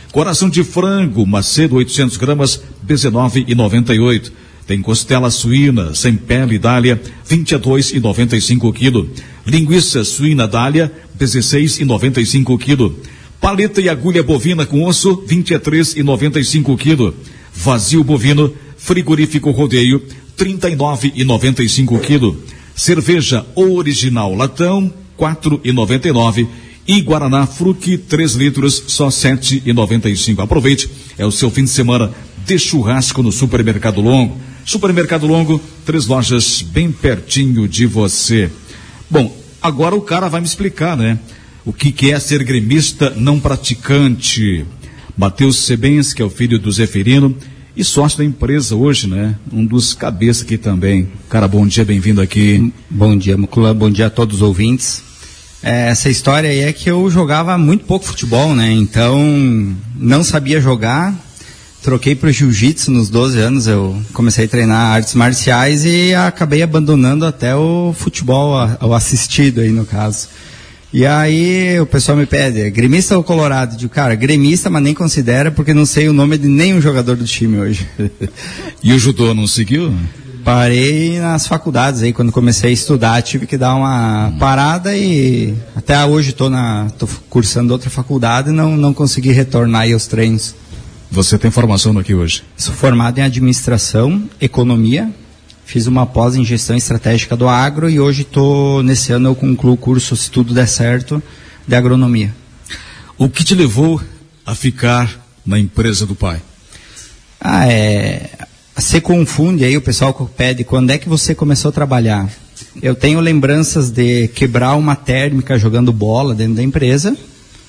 Coração de frango Macedo oitocentos gramas, dezenove e noventa e oito. Tem costela suína sem pele Dália, vinte e dois e noventa e cinco quilo. Linguiça suína Dália, dezesseis e noventa e cinco quilo. Paleta e agulha bovina com osso, vinte e três e noventa e cinco quilo. Vazio bovino, frigorífico Rodeio, trinta e nove e noventa e cinco quilo. Cerveja original latão, quatro e noventa e nove. E Guaraná Fruc, três litros, só sete e noventa e cinco. Aproveite, é o seu fim de semana de churrasco no Supermercado Longo. Supermercado Longo, três lojas bem pertinho de você. Bom, agora o cara vai me explicar, né? O que, que é ser gremista não praticante. Matheus Sebens, que é o filho do Zeferino e sócio da empresa hoje, né? Um dos cabeças aqui também. Cara, bom dia, bem-vindo aqui. Bom dia, Mucula, bom dia a todos os ouvintes. É, essa história aí é que eu jogava muito pouco futebol, né? Então, não sabia jogar. Troquei para o jiu-jitsu nos doze anos, eu comecei a treinar artes marciais e acabei abandonando até o futebol, o assistido aí no caso. E aí o pessoal me pede, gremista ou colorado? Eu digo, cara, gremista, mas nem considera porque não sei o nome de nenhum jogador do time hoje. E o judô não seguiu? Parei nas faculdades aí, quando comecei a estudar, tive que dar uma parada e até hoje estou na, tô cursando outra faculdade e não, não consegui retornar aí aos treinos. Você tem formação aqui hoje? Sou formado em administração, economia, fiz uma pós em gestão estratégica do agro e hoje estou, nesse ano eu concluo o curso, se tudo der certo, de agronomia. O que te levou a ficar na empresa do pai? Ah, é... Você confunde aí, o pessoal pede, quando é que você começou a trabalhar? Eu tenho lembranças de quebrar uma térmica jogando bola dentro da empresa.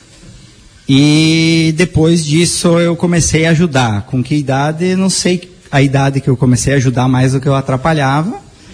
E depois disso eu comecei a ajudar. Com que idade? Não sei a idade que eu comecei a ajudar mais do que eu atrapalhava.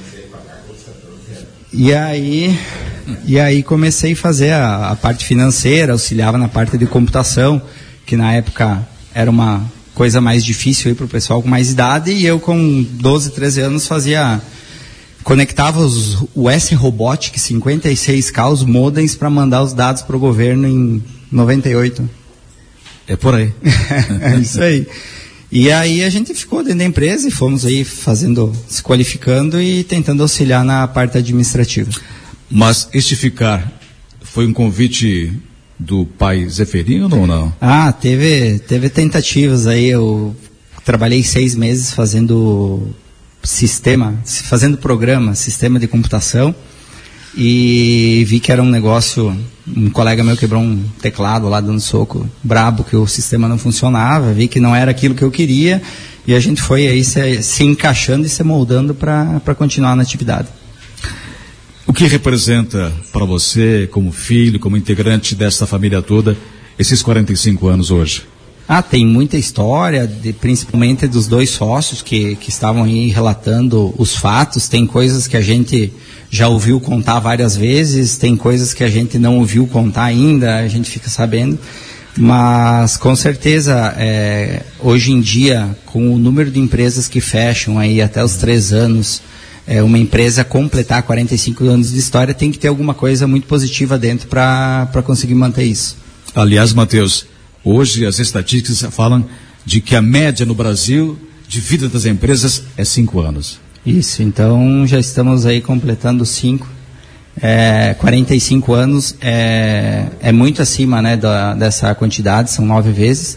E aí, e aí comecei a fazer a, a parte financeira, auxiliava na parte de computação, que na época era uma coisa mais difícil aí para o pessoal com mais idade, e eu com doze, treze anos fazia, conectava os, o S-Robotic cinquenta e seis K, os modems, para mandar os dados para o governo em noventa e oito. É por aí. É isso aí. E aí a gente ficou dentro da empresa e fomos aí fazendo, se qualificando e tentando auxiliar na parte administrativa. Mas este ficar foi um convite do pai Zeferino ou não? Ah, teve, teve tentativas aí. Eu trabalhei seis meses fazendo sistema, fazendo programa, sistema de computação, e vi que era um negócio. Um colega meu quebrou um teclado lá dando soco brabo, que o sistema não funcionava, vi que não era aquilo que eu queria, e a gente foi aí se, se encaixando e se moldando para continuar na atividade. O que representa para você, como filho, como integrante dessa família toda, esses quarenta e cinco anos hoje? Ah, tem muita história, de, principalmente dos dois sócios que, que estavam aí relatando os fatos. Tem coisas que a gente já ouviu contar várias vezes, tem coisas que a gente não ouviu contar ainda, a gente fica sabendo. Mas, com certeza, é, hoje em dia, com o número de empresas que fecham aí até os três anos, é, uma empresa completar quarenta e cinco anos de história, tem que ter alguma coisa muito positiva dentro para conseguir manter isso. Aliás, Matheus, hoje as estatísticas falam de que a média no Brasil de vida das empresas é cinco anos. Isso, então já estamos aí completando cinco. É, quarenta e cinco anos é, é muito acima, né, da, dessa quantidade, são nove vezes.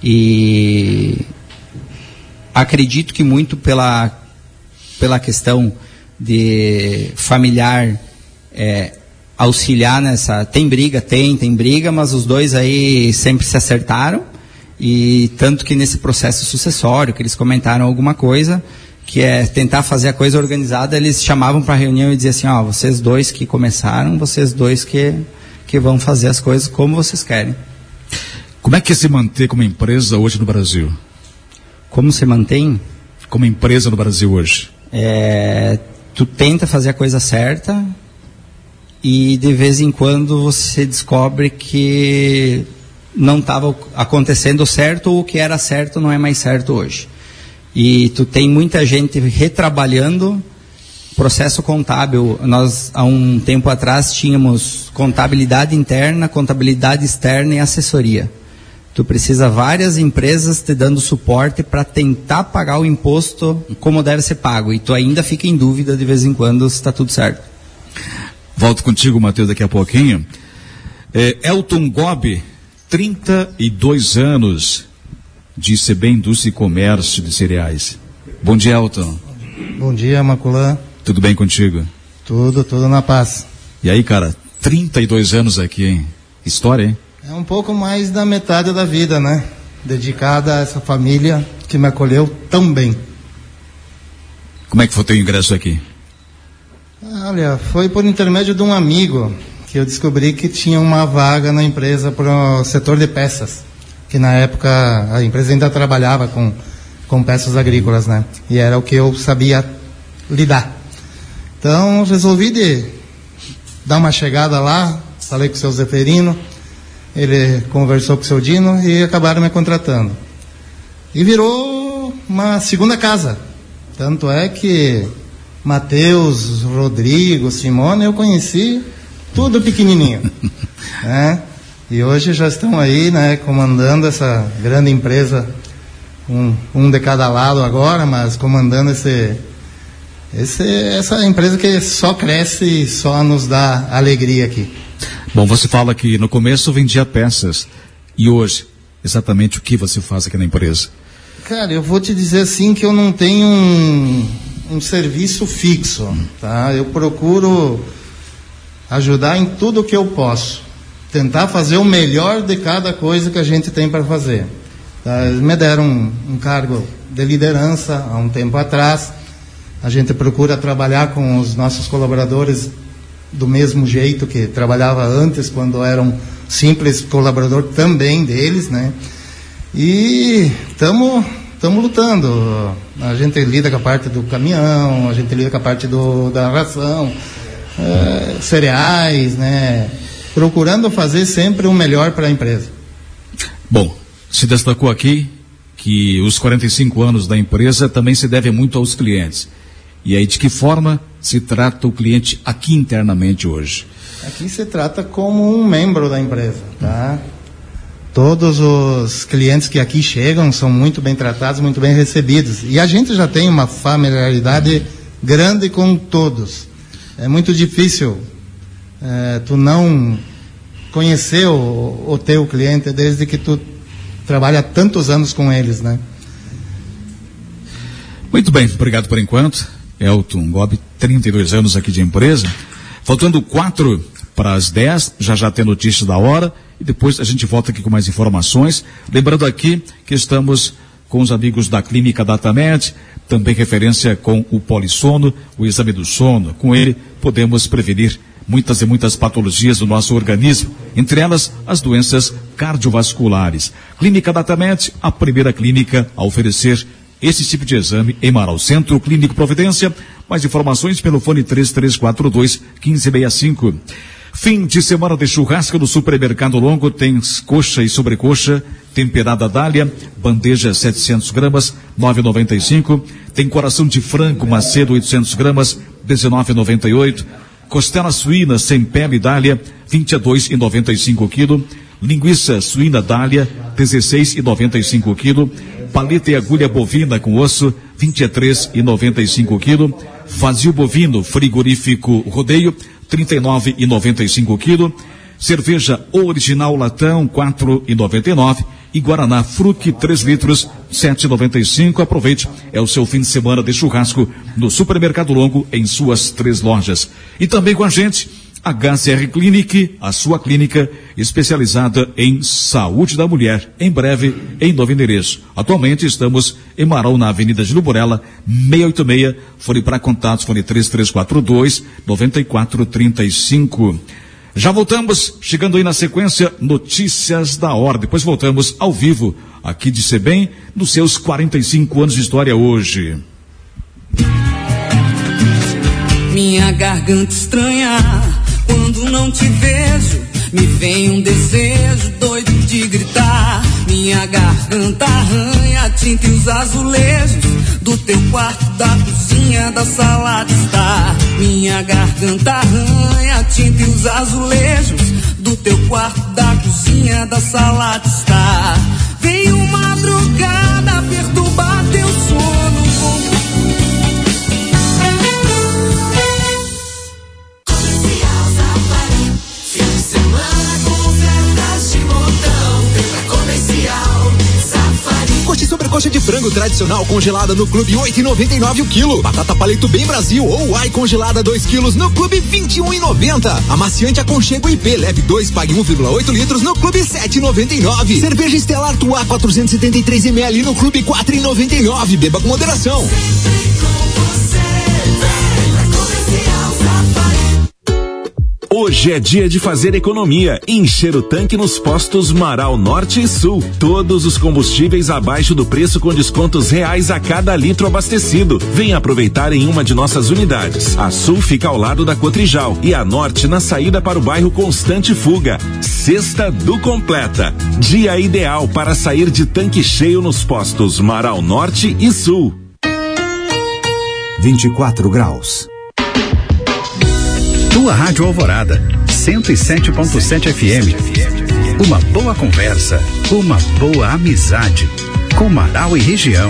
E acredito que muito pela, pela questão de familiar, é, auxiliar nessa. Tem briga, tem, tem briga, mas os dois aí sempre se acertaram. E tanto que nesse processo sucessório, que eles comentaram alguma coisa, que é tentar fazer a coisa organizada, eles chamavam para a reunião e diziam assim, ó, vocês dois que começaram, vocês dois que, que vão fazer as coisas como vocês querem. Como é que é se manter como empresa hoje no Brasil? Como se mantém? Como empresa no Brasil hoje? É, tu tenta fazer a coisa certa e de vez em quando você descobre que não estava acontecendo certo, ou o que era certo não é mais certo hoje. E tu tem muita gente retrabalhando processo contábil. Nós, há um tempo atrás, tínhamos contabilidade interna, contabilidade externa e assessoria. tu precisa várias empresas te dando suporte para tentar pagar o imposto como deve ser pago, e tu ainda fica em dúvida de vez em quando se está tudo certo. Volto contigo, Matheus, daqui a pouquinho. É, Elton Gobi, trinta e dois anos, de C B Indústria e Comércio de Cereais. Bom dia, Elton. Bom dia, Maculan. Tudo bem contigo? Tudo, tudo na paz. E aí, cara, trinta e dois anos aqui, hein? História, hein? É um pouco mais da metade da vida, né? Dedicada a essa família que me acolheu tão bem. Como é que foi teu ingresso aqui? Olha, foi por intermédio de um amigo que eu descobri que tinha uma vaga na empresa para o setor de peças, que na época a empresa ainda trabalhava com, com peças agrícolas, né? E era o que eu sabia lidar. Então resolvi de dar uma chegada lá, falei com o seu Zeferino, ele conversou com o seu Dino e acabaram me contratando. E virou uma segunda casa. Tanto é que Matheus, Rodrigo, Simone, eu conheci tudo pequenininho. Né? E hoje já estão aí, né, comandando essa grande empresa, um, um de cada lado agora, mas comandando esse, esse, essa empresa que só cresce e só nos dá alegria aqui. Bom, você fala que no começo vendia peças, e hoje, exatamente o que você faz aqui na empresa? Cara, eu vou te dizer assim que eu não tenho um, um serviço fixo, tá? Eu procuro ajudar em tudo que eu posso, tentar fazer o melhor de cada coisa que a gente tem para fazer. Tá? Eles me deram um, um cargo de liderança há um tempo atrás, a gente procura trabalhar com os nossos colaboradores do mesmo jeito que trabalhava antes, quando era um simples colaborador também deles, né? E estamos estamos lutando. A gente lida com a parte do caminhão, a gente lida com a parte do, da ração, é, cereais, né? Procurando fazer sempre o melhor para a empresa. Bom, se destacou aqui que os quarenta e cinco anos da empresa também se devem muito aos clientes. E aí, de que forma se trata o cliente aqui internamente hoje? Aqui se trata como um membro da empresa, tá? Todos os clientes que aqui chegam são muito bem tratados, muito bem recebidos. E a gente já tem uma familiaridade grande com todos. É muito difícil é, tu não conhecer o, o teu cliente desde que tu trabalha tantos anos com eles, né? Muito bem, obrigado por enquanto. Elton Gobi, trinta e dois anos aqui de empresa. Faltando quatro para as dez, já já tem notícia da hora, e depois a gente volta aqui com mais informações. Lembrando aqui que estamos com os amigos da Clínica DataMed, também referência com o polissono, o exame do sono. Com ele podemos prevenir muitas e muitas patologias do nosso organismo, entre elas as doenças cardiovasculares. Clínica DataMed, a primeira clínica a oferecer esse tipo de exame em Marau. Centro Clínico Providência. Mais informações pelo fone três três quatro dois, um cinco seis cinco. Fim de semana de churrasco no Supermercado Longo. Tem coxa e sobrecoxa temperada Dália, bandeja setecentos gramas, nove reais e noventa e cinco centavos. Tem coração de frango Macedo oitocentos gramas, dezenove reais e noventa e oito centavos. Costela suína sem pele Dália, vinte e dois reais e noventa e cinco centavos quilo. Linguiça suína Dália, dezesseis reais e noventa e cinco centavos quilo. Paleta e agulha bovina com osso, vinte e três reais e noventa e cinco centavos quilo. Vazio bovino frigorífico Rodeio, trinta e nove reais e noventa e cinco centavos quilo. Cerveja original latão, quatro reais e noventa e nove centavos. E Guaraná Fruc, três litros, sete reais e noventa e cinco centavos. Aproveite, é o seu fim de semana de churrasco no Supermercado Longo, em suas três lojas. E também com a gente, H C R Clinic, a sua clínica especializada em saúde da mulher, em breve em novo endereço. Atualmente estamos em Marau, na Avenida Gilo Burela, seiscentos e oitenta e seis, fone para contatos, fone três três quatro dois, nove quatro três cinco. Já voltamos, chegando aí na sequência, notícias da hora. Depois voltamos ao vivo, aqui de Sebem, nos seus quarenta e cinco anos de história hoje. Minha garganta estranha, quando não te vejo, me vem um desejo doido de gritar. Minha garganta arranha a tinta e os azulejos do teu quarto, da cozinha, da sala de estar. Minha garganta arranha a tinta e os azulejos do teu quarto, da cozinha, da sala de estar. coxa de frango tradicional congelada no Clube oito e noventa e nove o quilo. Batata palito bem Brasil ou ai congelada dois quilos no Clube vinte e um e noventa. Amaciante Aconchego I P leve dois pague um vírgula oito litros no Clube sete e noventa e nove. Cerveja Estelar Tuá quatrocentos e setenta e três mililitros no Clube quatro e noventa e nove. Beba com moderação. Hoje é dia de fazer economia e encher o tanque nos postos Marau Norte e Sul. Todos os combustíveis abaixo do preço com descontos reais a cada litro abastecido. Venha aproveitar em uma de nossas unidades. A Sul fica ao lado da Cotrijal e a Norte na saída para o bairro Constante Fuga. Sexta do Completa. Dia ideal para sair de tanque cheio nos postos Marau Norte e Sul. vinte e quatro graus. Tua Rádio Alvorada, cento e sete ponto sete F M. Uma boa conversa, uma boa amizade. Com Marau e região.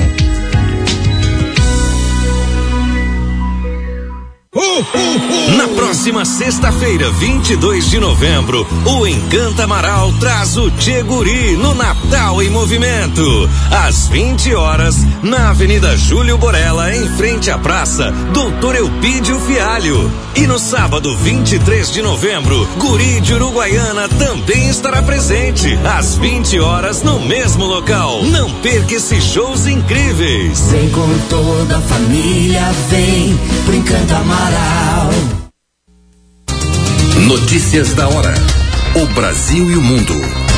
Na próxima sexta-feira, vinte e dois de novembro, o Encanta Marau traz o Tchê Guri no Natal em Movimento. Às vinte horas, na Avenida Júlio Borella, em frente à Praça Doutor Eupídio Fialho. E no sábado, vinte e três de novembro, Guri de Uruguaiana também estará presente, às vinte horas, no mesmo local. Não perca esses shows incríveis. Vem com toda a família, vem pro Encanta Marau. Notícias da hora. O Brasil e o mundo.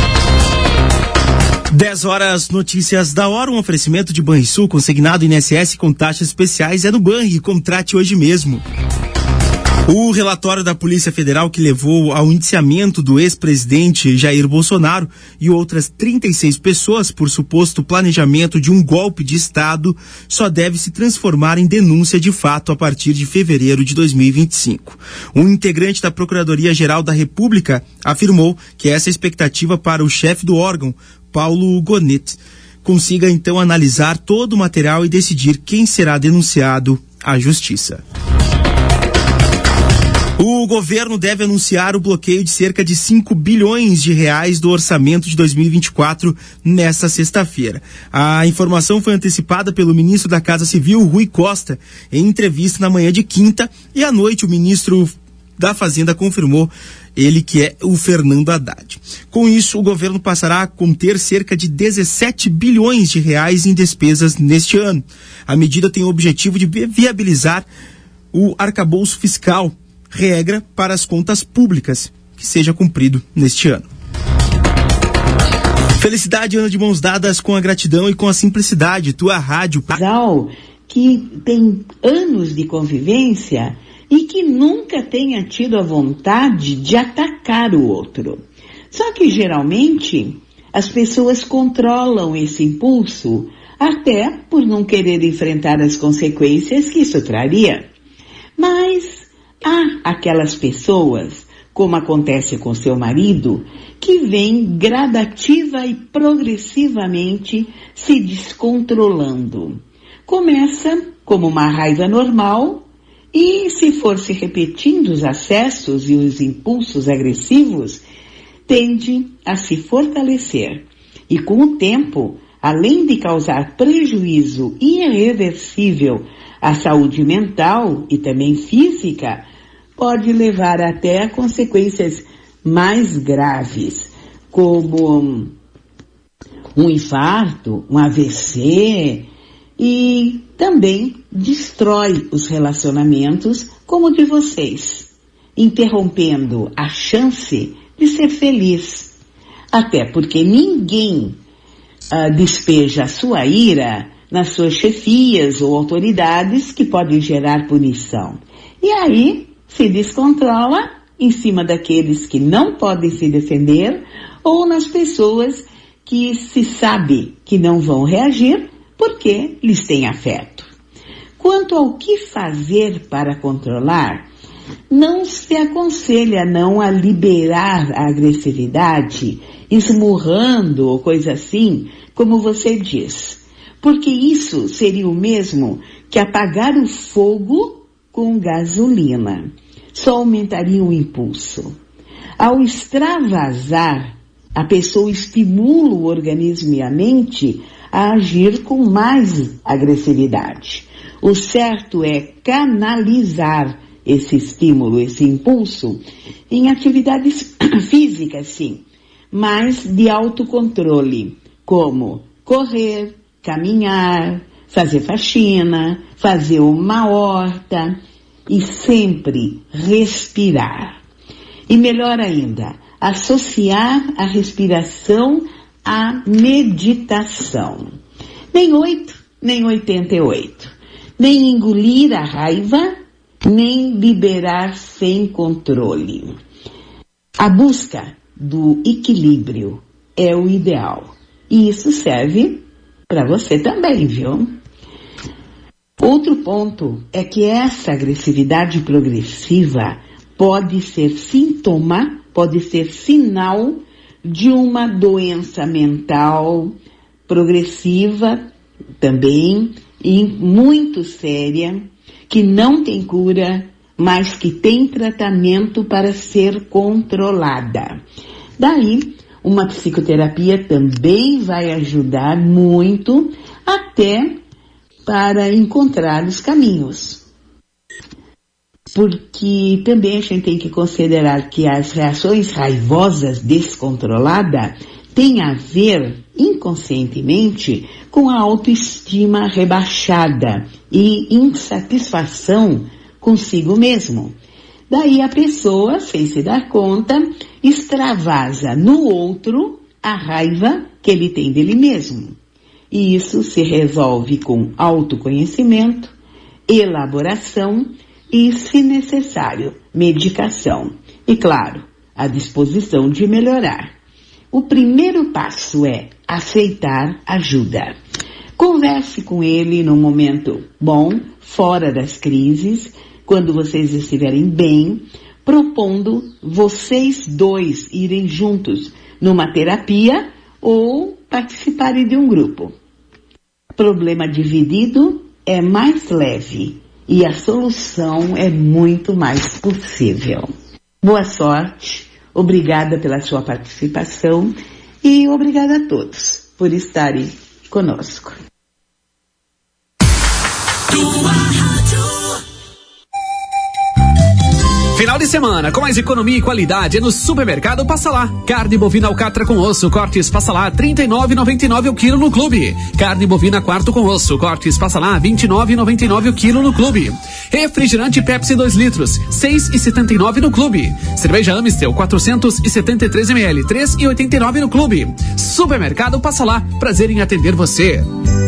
dez horas, notícias da hora, um oferecimento de Banrisul, consignado I N S S com taxas especiais é no Banri, contrate hoje mesmo. O relatório da Polícia Federal que levou ao indiciamento do ex-presidente Jair Bolsonaro e outras trinta e seis pessoas por suposto planejamento de um golpe de Estado só deve se transformar em denúncia de fato a partir de fevereiro de dois mil e vinte e cinco. Um integrante da Procuradoria-Geral da República afirmou que essa é a expectativa para o chefe do órgão, Paulo Gonet, consiga então analisar todo o material e decidir quem será denunciado à Justiça. O governo deve anunciar o bloqueio de cerca de cinco bilhões de reais do orçamento de dois mil e vinte e quatro nesta sexta-feira. A informação foi antecipada pelo ministro da Casa Civil, Rui Costa, em entrevista na manhã de quinta, e à noite o ministro da Fazenda confirmou ele que é o Fernando Haddad. Com isso, o governo passará a conter cerca de dezessete bilhões de reais em despesas neste ano. A medida tem o objetivo de viabilizar o arcabouço fiscal, regra para as contas públicas, que seja cumprido neste ano. Felicidade anda de mãos dadas com a gratidão e com a simplicidade. Tua rádio... Casal que tem anos de convivência e que nunca tenha tido a vontade de atacar o outro. Só que, geralmente, as pessoas controlam esse impulso, até por não querer enfrentar as consequências que isso traria. Mas há aquelas pessoas, como acontece com seu marido, que vêm gradativa e progressivamente se descontrolando. Começa como uma raiva normal e, se for se repetindo os acessos e os impulsos agressivos, tende a se fortalecer. E com o tempo, além de causar prejuízo irreversível à saúde mental e também física, pode levar até a consequências mais graves, como um infarto, um A V C, e também destrói os relacionamentos como o de vocês, interrompendo a chance de ser feliz. Até porque ninguém uh, despeja a sua ira nas suas chefias ou autoridades que podem gerar punição. E aí se descontrola em cima daqueles que não podem se defender ou nas pessoas que se sabe que não vão reagir porque lhes têm afeto. Quanto ao que fazer para controlar, não se aconselha não a liberar a agressividade, esmurrando ou coisa assim, como você diz. Porque isso seria o mesmo que apagar o fogo com gasolina. Só aumentaria o impulso. Ao extravasar, a pessoa estimula o organismo e a mente a agir com mais agressividade. O certo é canalizar esse estímulo, esse impulso, em atividades físicas, sim, mas de autocontrole, como correr, caminhar, fazer faxina, fazer uma horta e sempre respirar. E melhor ainda, associar a respiração à meditação. Nem oito, nem oitenta e oito. Nem engolir a raiva, nem liberar sem controle. A busca do equilíbrio é o ideal. E isso serve para você também, viu? Outro ponto é que essa agressividade progressiva pode ser sintoma, pode ser sinal de uma doença mental progressiva também e muito séria, que não tem cura, mas que tem tratamento para ser controlada. Daí, uma psicoterapia também vai ajudar muito até para encontrar os caminhos. Porque também a gente tem que considerar que as reações raivosas descontroladas têm a ver, inconscientemente, com a autoestima rebaixada e insatisfação consigo mesmo. Daí a pessoa, sem se dar conta, extravasa no outro a raiva que ele tem dele mesmo. E isso se resolve com autoconhecimento, elaboração e, se necessário, medicação. E, claro, a disposição de melhorar. O primeiro passo é aceitar ajuda. Converse com ele num momento bom, fora das crises, quando vocês estiverem bem, propondo vocês dois irem juntos numa terapia ou participarem de um grupo. Problema dividido é mais leve e a solução é muito mais possível. Boa sorte, obrigada pela sua participação e obrigada a todos por estarem conosco. Final de semana, com mais economia e qualidade, é no Supermercado Passa Lá. Carne bovina alcatra com osso, cortes Passa Lá, trinta e nove reais e noventa e nove centavos o quilo no clube. Carne bovina quarto com osso, cortes Passa Lá, vinte e nove reais e noventa e nove centavos o quilo no clube. Refrigerante Pepsi dois litros, seis reais e setenta e nove centavos no clube. Cerveja Amistel, quatrocentos e setenta e três mililitros, três reais e oitenta e nove centavos no clube. Supermercado Passa Lá, prazer em atender você.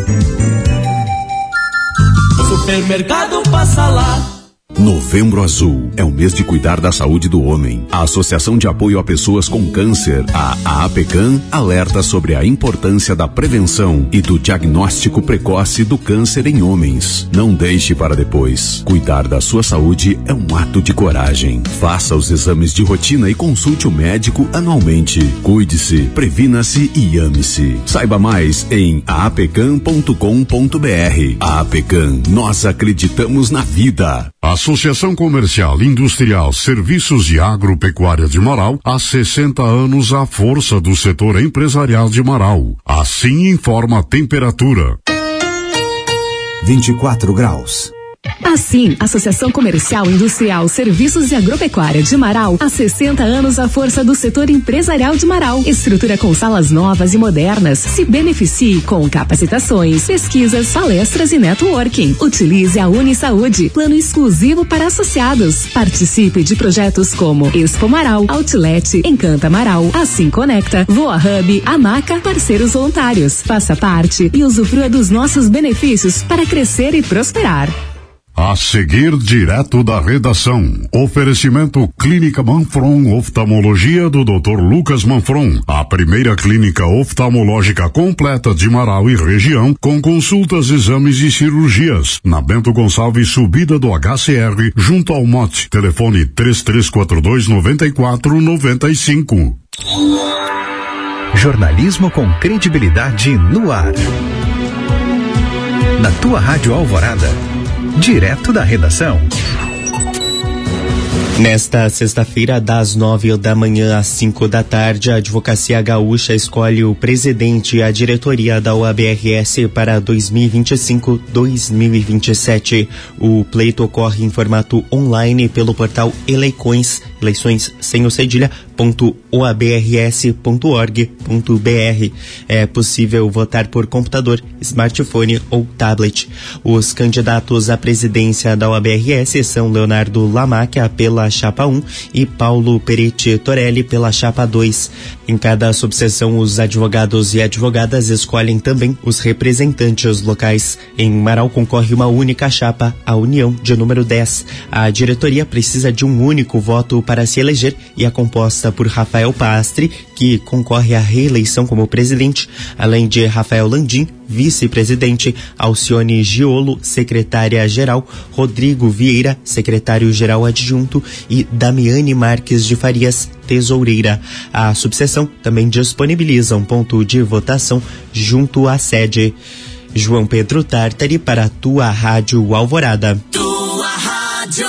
Supermercado Passa Lá. Novembro Azul é o mês de cuidar da saúde do homem. A Associação de Apoio a Pessoas com Câncer, a AAPCAM, alerta sobre a importância da prevenção e do diagnóstico precoce do câncer em homens. Não deixe para depois. Cuidar da sua saúde é um ato de coragem. Faça os exames de rotina e consulte o médico anualmente. Cuide-se, previna-se e ame-se. Saiba mais em aapcam ponto com ponto br. AAPCAM, nós acreditamos na vida. Associação Comercial, Industrial, Serviços e Agropecuária de Marau, há sessenta anos à força do setor empresarial de Marau. Assim informa a temperatura. vinte e quatro graus. Assim, Associação Comercial, Industrial, Serviços e Agropecuária de Marau, há sessenta anos à força do setor empresarial de Marau. Estrutura com salas novas e modernas. Se beneficie com capacitações, pesquisas, palestras e networking. Utilize a Unisaúde, plano exclusivo para associados. Participe de projetos como Expo Marau, Outlet, Encanta Marau, Assim Conecta, Voa Hub, Amaca, parceiros voluntários. Faça parte e usufrua dos nossos benefícios para crescer e prosperar. A seguir, direto da redação, oferecimento Clínica Manfron Oftalmologia do doutor Lucas Manfron, a primeira clínica oftalmológica completa de Marau e região, com consultas, exames e cirurgias, na Bento Gonçalves, subida do H C R, junto ao Mote, telefone três três quatro dois, nove quatro nove cinco. Jornalismo com credibilidade no ar. Na tua Rádio Alvorada. Direto da redação. Nesta sexta-feira, das nove da manhã às cinco da tarde, a Advocacia Gaúcha escolhe o presidente e a diretoria da O A B R S para dois mil e vinte e cinco a dois mil e vinte e sete. O pleito ocorre em formato online pelo portal Eleições, eleições sem o cedilha, ponto o a b r s ponto org ponto b r. É possível votar por computador, smartphone ou tablet. Os candidatos à presidência da O A B R S são Leonardo Lamacchia pela chapa um e Paulo Peretti Torelli pela chapa dois. Em cada subseção, os advogados e advogadas escolhem também os representantes locais. Em Marau concorre uma única chapa, a União, de número dez. A diretoria precisa de um único voto para se eleger e é composta por Rafael Pastre, que concorre à reeleição como presidente, além de Rafael Landim, vice-presidente, Alcione Giolo, secretária-geral, Rodrigo Vieira, secretário-geral adjunto e Damiane Marques de Farias, tesoureira. A subseção também disponibiliza um ponto de votação junto à sede. João Pedro Tartari para a tua Rádio Alvorada. Tua Rádio.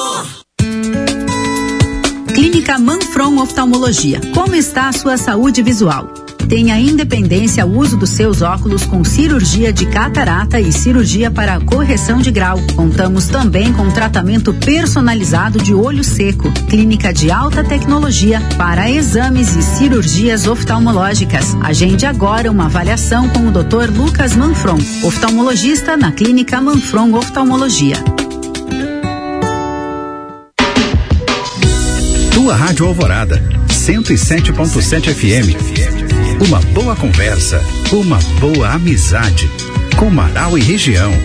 Clínica Manfron Oftalmologia. Como está a sua saúde visual? Tenha independência ao uso dos seus óculos com cirurgia de catarata e cirurgia para correção de grau. Contamos também com tratamento personalizado de olho seco. Clínica de alta tecnologia para exames e cirurgias oftalmológicas. Agende agora uma avaliação com o doutor Lucas Manfron, oftalmologista na Clínica Manfron Oftalmologia. Tua Rádio Alvorada, cento e sete ponto sete F M. Uma boa conversa, uma boa amizade, com Marau e região.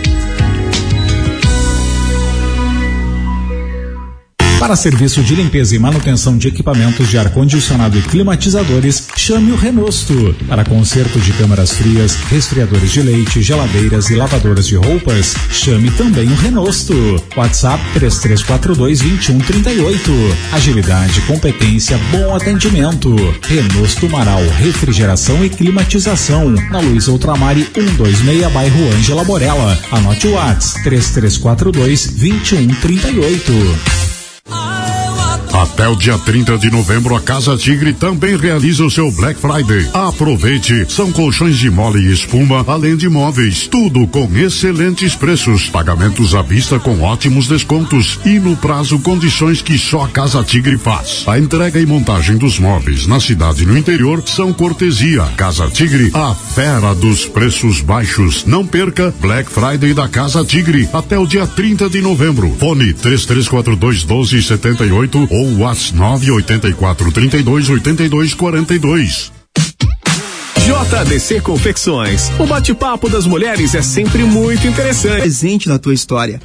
Para serviço de limpeza e manutenção de equipamentos de ar-condicionado e climatizadores, chame o Renosto. Para conserto de câmaras frias, resfriadores de leite, geladeiras e lavadoras de roupas, chame também o Renosto. WhatsApp três três quatro dois, dois um três oito. Agilidade, competência, bom atendimento. Renosto Marau, refrigeração e climatização. Na Luiz Ultramar cento e vinte e seis, bairro Ângela Borella. Anote o WhatsApp três três quatro dois, dois um três oito. Até o dia trinta de novembro, a Casa Tigre também realiza o seu Black Friday. Aproveite! São colchões de mole e espuma, além de móveis. Tudo com excelentes preços. Pagamentos à vista com ótimos descontos. E no prazo, condições que só a Casa Tigre faz. A entrega e montagem dos móveis na cidade e no interior são cortesia. Casa Tigre, a fera dos preços baixos. Não perca Black Friday da Casa Tigre até o dia trinta de novembro. Fone três três quatro dois, um dois sete oito ou WhatsApp nove oito quatro, três dois oito dois quatro dois. J D C Confecções. O bate-papo das mulheres é sempre muito interessante. Presente na tua história.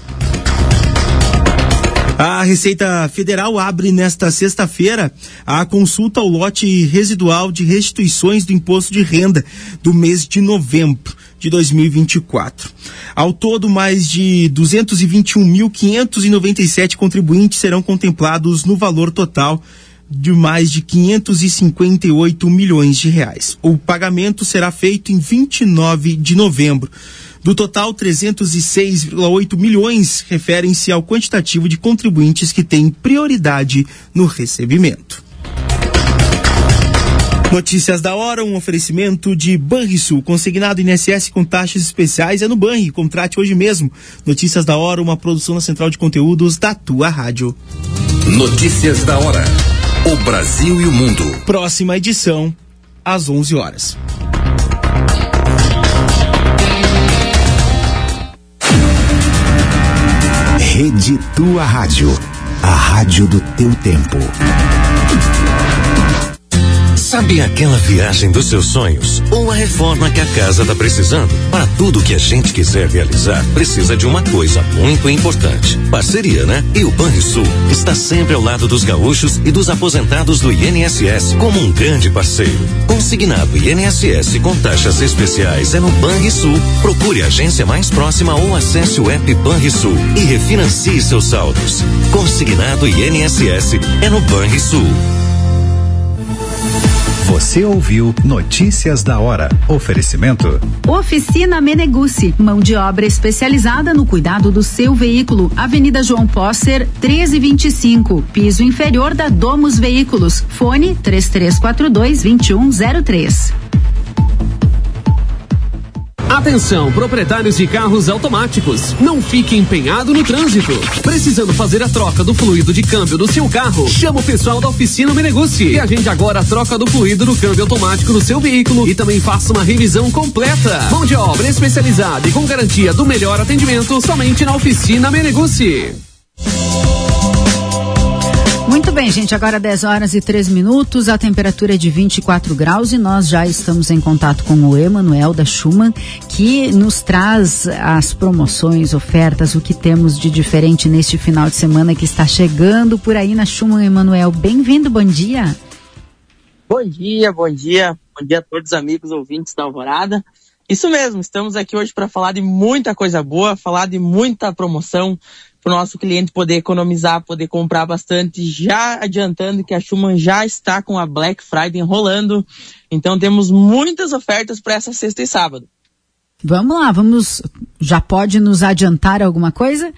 A Receita Federal abre nesta sexta-feira a consulta ao lote residual de restituições do imposto de renda do mês de novembro de dois mil e vinte e quatro. Ao todo, mais de duzentos e vinte e um mil, quinhentos e noventa e sete contribuintes serão contemplados no valor total de mais de quinhentos e cinquenta e oito milhões de reais. O pagamento será feito em vinte e nove de novembro. Do total, trezentos e seis vírgula oito milhões referem-se ao quantitativo de contribuintes que têm prioridade no recebimento. Notícias da hora, um oferecimento de Banrisul, consignado I N S S com taxas especiais é no Banri, contrate hoje mesmo. Notícias da hora, uma produção na Central de Conteúdos da tua rádio. Notícias da hora, o Brasil e o mundo. Próxima edição, às onze horas. Rede Tua Rádio, a rádio do teu tempo. Sabe aquela viagem dos seus sonhos? Ou a reforma que a casa está precisando? Para tudo que a gente quiser realizar, precisa de uma coisa muito importante. Parceria, né? E o Banrisul está sempre ao lado dos gaúchos e dos aposentados do I N S S como um grande parceiro. Consignado I N S S com taxas especiais é no Banrisul. Procure a agência mais próxima ou acesse o app Banrisul e refinancie seus saldos. Consignado I N S S é no Banrisul. Você ouviu Notícias da Hora. Oferecimento. Oficina Menegucci, mão de obra especializada no cuidado do seu veículo. Avenida João Posser, treze vinte e cinco, piso inferior da Domus Veículos. Fone três três quatro dois, dois um zero três. Atenção, proprietários de carros automáticos, não fique empenhado no trânsito. Precisando fazer a troca do fluido de câmbio do seu carro? Chama o pessoal da Oficina Menegucci e agende agora a troca do fluido do câmbio automático do seu veículo e também faça uma revisão completa. Mão de obra especializada e com garantia do melhor atendimento somente na Oficina Menegucci. Muito bem, gente, agora dez horas e três minutos, a temperatura é de vinte e quatro graus e nós já estamos em contato com o Emanuel da Schumann, que nos traz as promoções, ofertas, o que temos de diferente neste final de semana que está chegando por aí na Schumann. Emanuel, bem-vindo, bom dia. Bom dia, bom dia, bom dia a todos os amigos ouvintes da Alvorada. Isso mesmo, estamos aqui hoje para falar de muita coisa boa, falar de muita promoção, para o nosso cliente poder economizar, poder comprar bastante, já adiantando que a Schumann já está com a Black Friday rolando, então temos muitas ofertas para essa sexta e sábado. Vamos lá, vamos, já pode nos adiantar alguma coisa?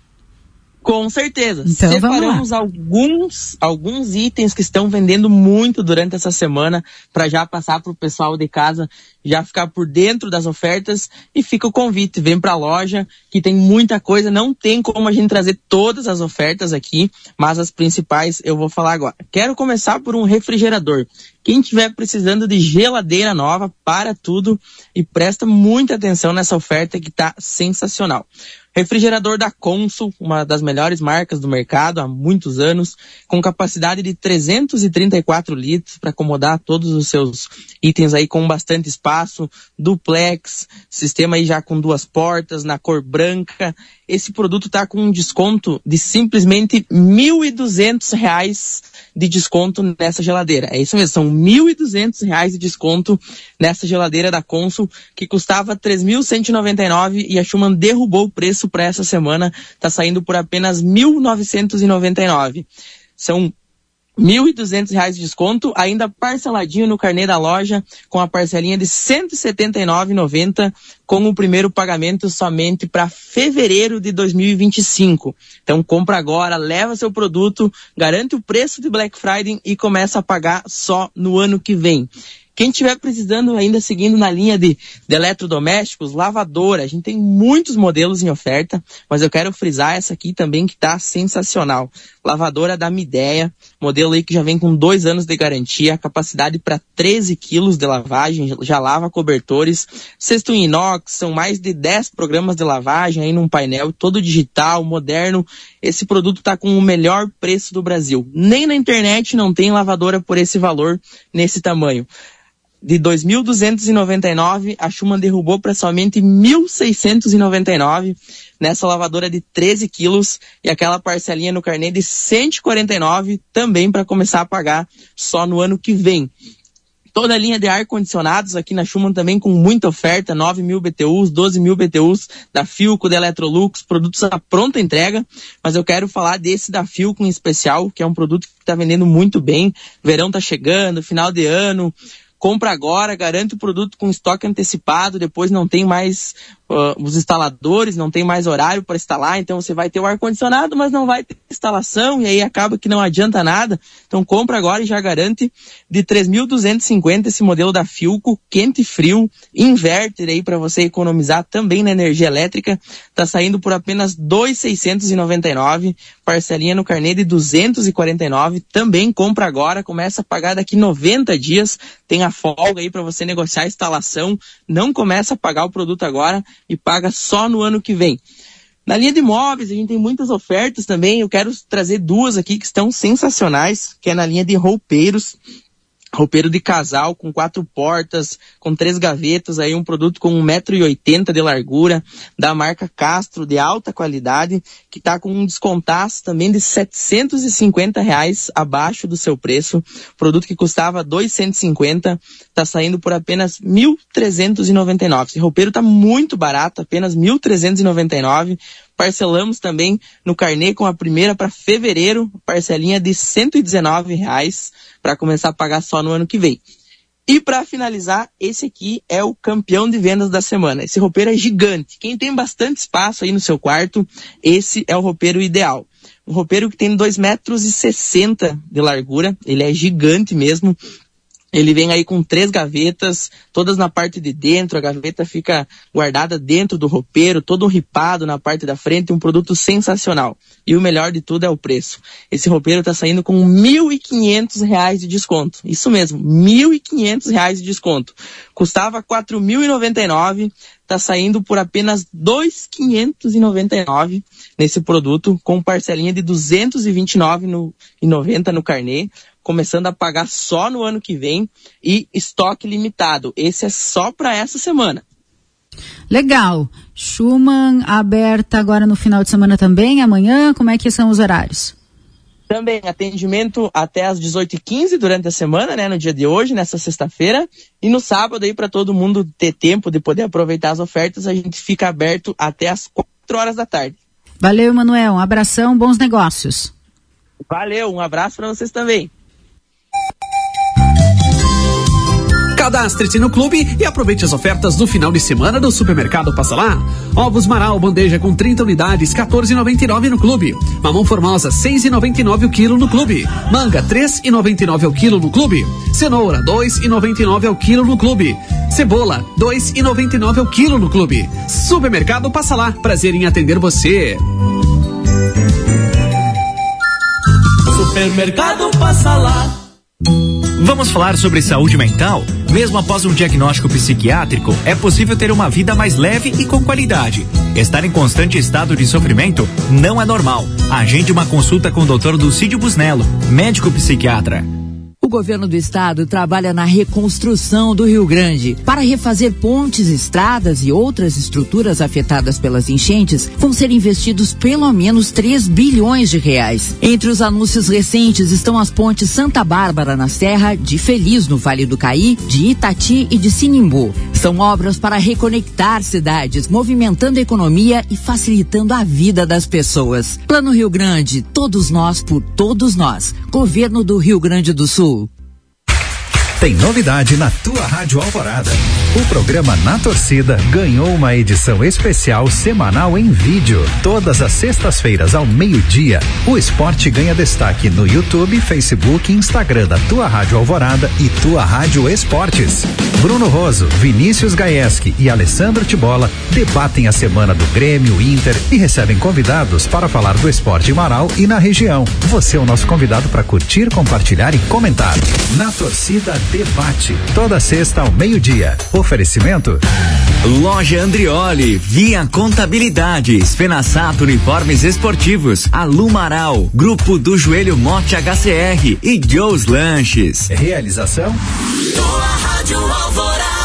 Com certeza. Então, separamos alguns, alguns itens que estão vendendo muito durante essa semana para já passar para o pessoal de casa já ficar por dentro das ofertas e fica o convite, vem para a loja que tem muita coisa, não tem como a gente trazer todas as ofertas aqui, mas as principais eu vou falar agora. Quero começar por um refrigerador. Quem estiver precisando de geladeira nova, para tudo e presta muita atenção nessa oferta que está sensacional. Refrigerador da Consul, uma das melhores marcas do mercado há muitos anos, com capacidade de trezentos e trinta e quatro litros para acomodar todos os seus itens aí com bastante espaço, duplex, sistema aí já com duas portas, na cor branca. Esse produto está com um desconto de simplesmente mil e duzentos reais de desconto nessa geladeira. É isso mesmo, são mil e duzentos reais de desconto nessa geladeira da Consul, que custava três mil cento e noventa e nove reais e a Schumann derrubou o preço para essa semana, está saindo por apenas mil novecentos e noventa e nove reais. São mil e duzentos reais de desconto, ainda parceladinho no carnê da loja, com a parcelinha de cento e setenta e nove reais e noventa centavos, com o primeiro pagamento somente para fevereiro de dois mil e vinte e cinco. Então compra agora, leva seu produto, garante o preço de Black Friday e começa a pagar só no ano que vem. Quem estiver precisando ainda seguindo na linha de, de eletrodomésticos, lavadora, a gente tem muitos modelos em oferta, mas eu quero frisar essa aqui também que está sensacional. Lavadora da Midea, modelo aí que já vem com dois anos de garantia, capacidade para treze quilos de lavagem, já lava cobertores, cesto em inox, são mais de dez programas de lavagem aí num painel, todo digital, moderno. Esse produto está com o melhor preço do Brasil. Nem na internet não tem lavadora por esse valor, nesse tamanho. De dois mil duzentos e noventa e nove reais, a Schumann derrubou para somente mil seiscentos e noventa e nove reais nessa lavadora de treze quilos e aquela parcelinha no carnê de cento e quarenta e nove reais também para começar a pagar só no ano que vem. Toda a linha de ar-condicionados aqui na Schumann também com muita oferta, nove mil B T Us, doze mil B T Us, da Philco, da Electrolux, produtos à pronta entrega, mas eu quero falar desse da Philco em especial, que é um produto que está vendendo muito bem, verão tá chegando, final de ano, compra agora, garante o produto com estoque antecipado, depois não tem mais uh, os instaladores, não tem mais horário para instalar, então você vai ter o ar-condicionado, mas não vai ter instalação, e aí acaba que não adianta nada. Então compra agora e já garante de três mil duzentos e cinquenta esse modelo da Philco, quente e frio, inverter aí para você economizar também na energia elétrica, tá saindo por apenas dois mil seiscentos e noventa e nove reais, parcelinha no carnê de duzentos e quarenta e nove reais, também compra agora, começa a pagar daqui noventa dias, tem a folga aí para você negociar a instalação, não começa a pagar o produto agora e paga só no ano que vem. Na linha de móveis, a gente tem muitas ofertas também, eu quero trazer duas aqui que estão sensacionais, que é na linha de roupeiros, roupeiro de casal com quatro portas, com três gavetas, aí um produto com um metro e oitenta de largura, da marca Castro, de alta qualidade, que está com um descontaço também de setecentos e cinquenta reais abaixo do seu preço, produto que custava dois mil cento e cinquenta, está saindo por apenas mil trezentos e noventa e nove. Esse roupeiro está muito barato, apenas mil trezentos e noventa e nove. Parcelamos também no carnê com a primeira para fevereiro, parcelinha de cento e dezenove reais para começar a pagar só no ano que vem. E para finalizar, esse aqui é o campeão de vendas da semana. Esse roupeiro é gigante. Quem tem bastante espaço aí no seu quarto, esse é o roupeiro ideal. Um roupeiro que tem dois metros e sessenta de largura, ele é gigante mesmo. Ele vem aí com três gavetas, todas na parte de dentro, a gaveta fica guardada dentro do roupeiro, todo ripado na parte da frente, um produto sensacional. E o melhor de tudo é o preço. Esse roupeiro está saindo com mil e quinhentos reais de desconto. Isso mesmo, mil e quinhentos reais de desconto. Custava quatro mil e noventa e nove reais, está saindo por apenas dois mil quinhentos e noventa e nove reais nesse produto, com parcelinha de duzentos e vinte e nove reais e noventa centavos no carnê, começando a pagar só no ano que vem, e estoque limitado. Esse é só para essa semana. Legal. Schumann aberta agora no final de semana também, amanhã, como é que são os horários? Também atendimento até às dezoito e quinze durante a semana, né, no dia de hoje, nessa sexta-feira, e no sábado aí para todo mundo ter tempo de poder aproveitar as ofertas, a gente fica aberto até às quatro horas da tarde. Valeu, Manuel, um abração, bons negócios. Valeu, um abraço para vocês também. Cadastre-se no clube e aproveite as ofertas do final de semana do Supermercado Passa Lá. Ovos Marau, bandeja com trinta unidades, quatorze reais e noventa e nove centavos no clube. Mamão Formosa, seis reais e noventa e nove centavos o quilo no clube. Manga, três reais e noventa e nove centavos o quilo no clube. Cenoura, dois reais e noventa e nove centavos o quilo no clube. Cebola, dois reais e noventa e nove centavos o quilo no clube. Supermercado Passa Lá, prazer em atender você. Supermercado Passa Lá. Vamos falar sobre saúde mental? Mesmo após um diagnóstico psiquiátrico, é possível ter uma vida mais leve e com qualidade. Estar em constante estado de sofrimento não é normal. Agende uma consulta com o doutor Dulcídio Busnello, médico psiquiatra. O governo do estado trabalha na reconstrução do Rio Grande. Para refazer pontes, estradas e outras estruturas afetadas pelas enchentes, vão ser investidos pelo menos três bilhões de reais. Entre os anúncios recentes estão as pontes Santa Bárbara na Serra, de Feliz no Vale do Caí, de Itati e de Sinimbu. São obras para reconectar cidades, movimentando a economia e facilitando a vida das pessoas. Plano Rio Grande, todos nós por todos nós. Governo do Rio Grande do Sul. Tem novidade na tua Rádio Alvorada. O programa Na Torcida ganhou uma edição especial semanal em vídeo. Todas as sextas-feiras ao meio-dia, o esporte ganha destaque no YouTube, Facebook e Instagram da tua Rádio Alvorada e tua Rádio Esportes. Bruno Roso, Vinícius Gaieski e Alessandro Tibola debatem a semana do Grêmio, Inter e recebem convidados para falar do esporte em Marau e na região. Você é o nosso convidado para curtir, compartilhar e comentar. Na Torcida Debate, toda sexta ao meio-dia. Oferecimento Loja Andrioli, Via Contabilidade, Fenasato Uniformes Esportivos, Alumaral, Grupo do Joelho Mote H C R e Joe's Lanches. Realização Rádio Alvorada.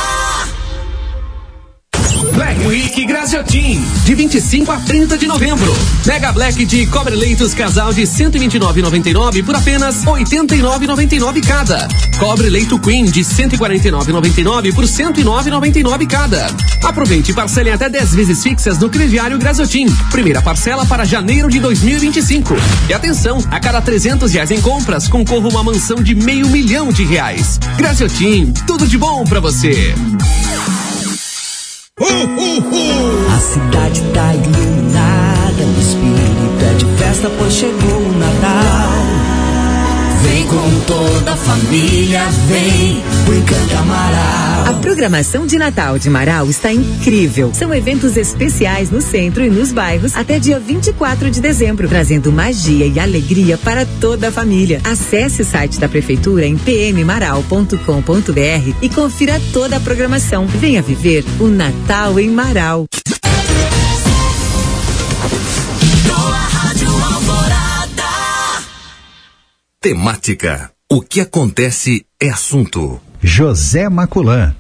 Black Week Graziotin, de vinte e cinco a trinta de novembro. Mega Black de cobre leitos casal de cento e vinte e nove reais e noventa e nove centavos por apenas oitenta e nove reais e noventa e nove centavos cada. Cobre leito Queen de cento e quarenta e nove reais e noventa e nove centavos por cento e nove reais e noventa e nove centavos cada. Aproveite e parcele até dez vezes fixas no crediário Graziotin. Primeira parcela para janeiro de dois mil e vinte e cinco. E atenção, a cada trezentos reais em compras, concorra uma mansão de meio milhão de reais. Graziotin, tudo de bom pra você. Uh, uh, uh. A cidade tá iluminada, o espírito é de festa, pois chegou o Natal. Vem com toda a família, vem pro Encanto Marau. A programação de Natal de Marau está incrível. São eventos especiais no centro e nos bairros até dia vinte e quatro de dezembro, trazendo magia e alegria para toda a família. Acesse o site da Prefeitura em p m marau ponto com ponto b r e confira toda a programação. Venha viver o Natal em Marau. Temática. O que acontece é assunto. José Maculan.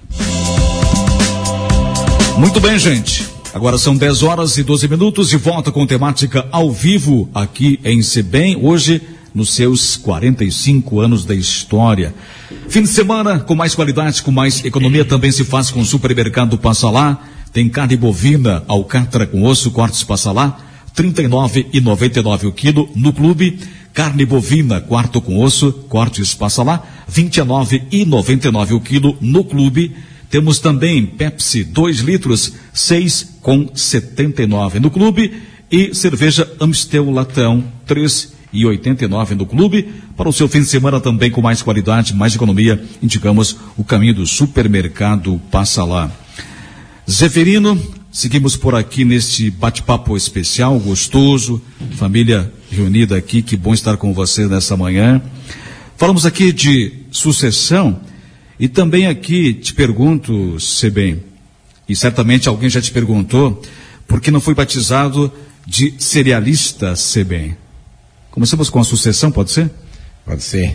Muito bem, gente. Agora são dez horas e doze minutos e volta com temática ao vivo aqui em Sebem, hoje nos seus quarenta e cinco anos da história. Fim de semana com mais qualidade, com mais economia também se faz com o Supermercado Passa Lá. Tem carne bovina, alcatra com osso, cortes Passa Lá, trinta e nove reais e noventa e nove centavos o quilo no clube. Carne bovina, quarto com osso, cortes passa lá, vinte e nove e noventa e nove o quilo no clube. Temos também Pepsi, dois litros, seis com setenta e nove no clube. E cerveja Amstel Latão, três e oitenta e nove no clube. Para o seu fim de semana também com mais qualidade, mais economia, indicamos o caminho do supermercado Passa Lá. Zeferino, seguimos por aqui neste bate-papo especial, gostoso, família reunida aqui, que bom estar com vocês nessa manhã. Falamos aqui de sucessão e também aqui te pergunto, Sebem, e certamente alguém já te perguntou, por que não foi batizado de cerealista, Sebem? Começamos com a sucessão, pode ser? Pode ser.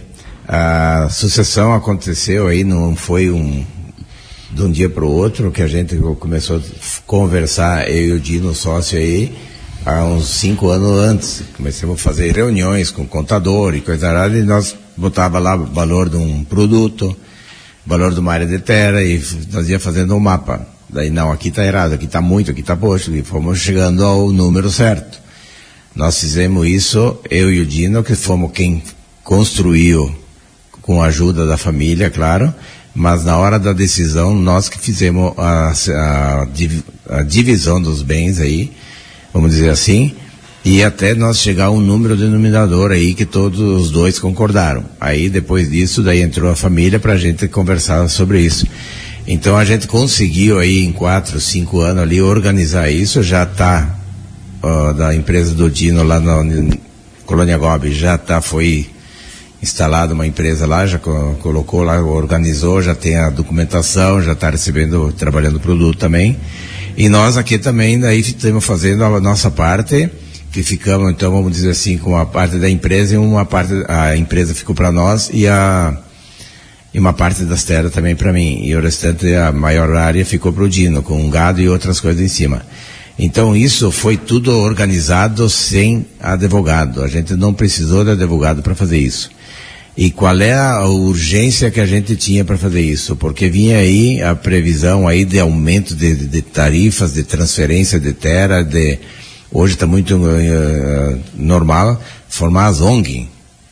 A sucessão aconteceu aí, não foi um de um dia para o outro, que a gente começou a conversar, eu e o Dino, sócio aí, há uns cinco anos antes. Começamos a fazer reuniões com o contador e coisa rara, e nós botava lá o valor de um produto, valor de uma área de terra, e nós ia fazendo um mapa. Daí, não, aqui está errado, aqui está muito, aqui está posto, e fomos chegando ao número certo. Nós fizemos isso, eu e o Dino, que fomos quem construiu, com a ajuda da família, claro, mas na hora da decisão, nós que fizemos a, a, a divisão dos bens aí, vamos dizer assim, e até nós chegar a um número denominador aí que todos os dois concordaram. Aí, depois disso, daí entrou a família para a gente conversar sobre isso. Então, a gente conseguiu aí em quatro, cinco anos ali organizar isso, já está uh, da empresa do Dino lá na Colônia Gobi, já tá, foi instalada uma empresa lá, já co- colocou lá, organizou, já tem a documentação, já está recebendo, trabalhando o produto também. E nós aqui também, daí estamos fazendo a nossa parte, que ficamos, então, vamos dizer assim, com uma parte da empresa e uma parte, a empresa ficou para nós e a e uma parte das terras também para mim. E o restante, a maior área, ficou para o Dino, com gado e outras coisas em cima. Então, isso foi tudo organizado sem advogado. A gente não precisou de advogado para fazer isso. E qual é a urgência que a gente tinha para fazer isso? Porque vinha aí a previsão aí de aumento de, de tarifas, de transferência de terra, de, hoje está muito uh, normal formar as O N G.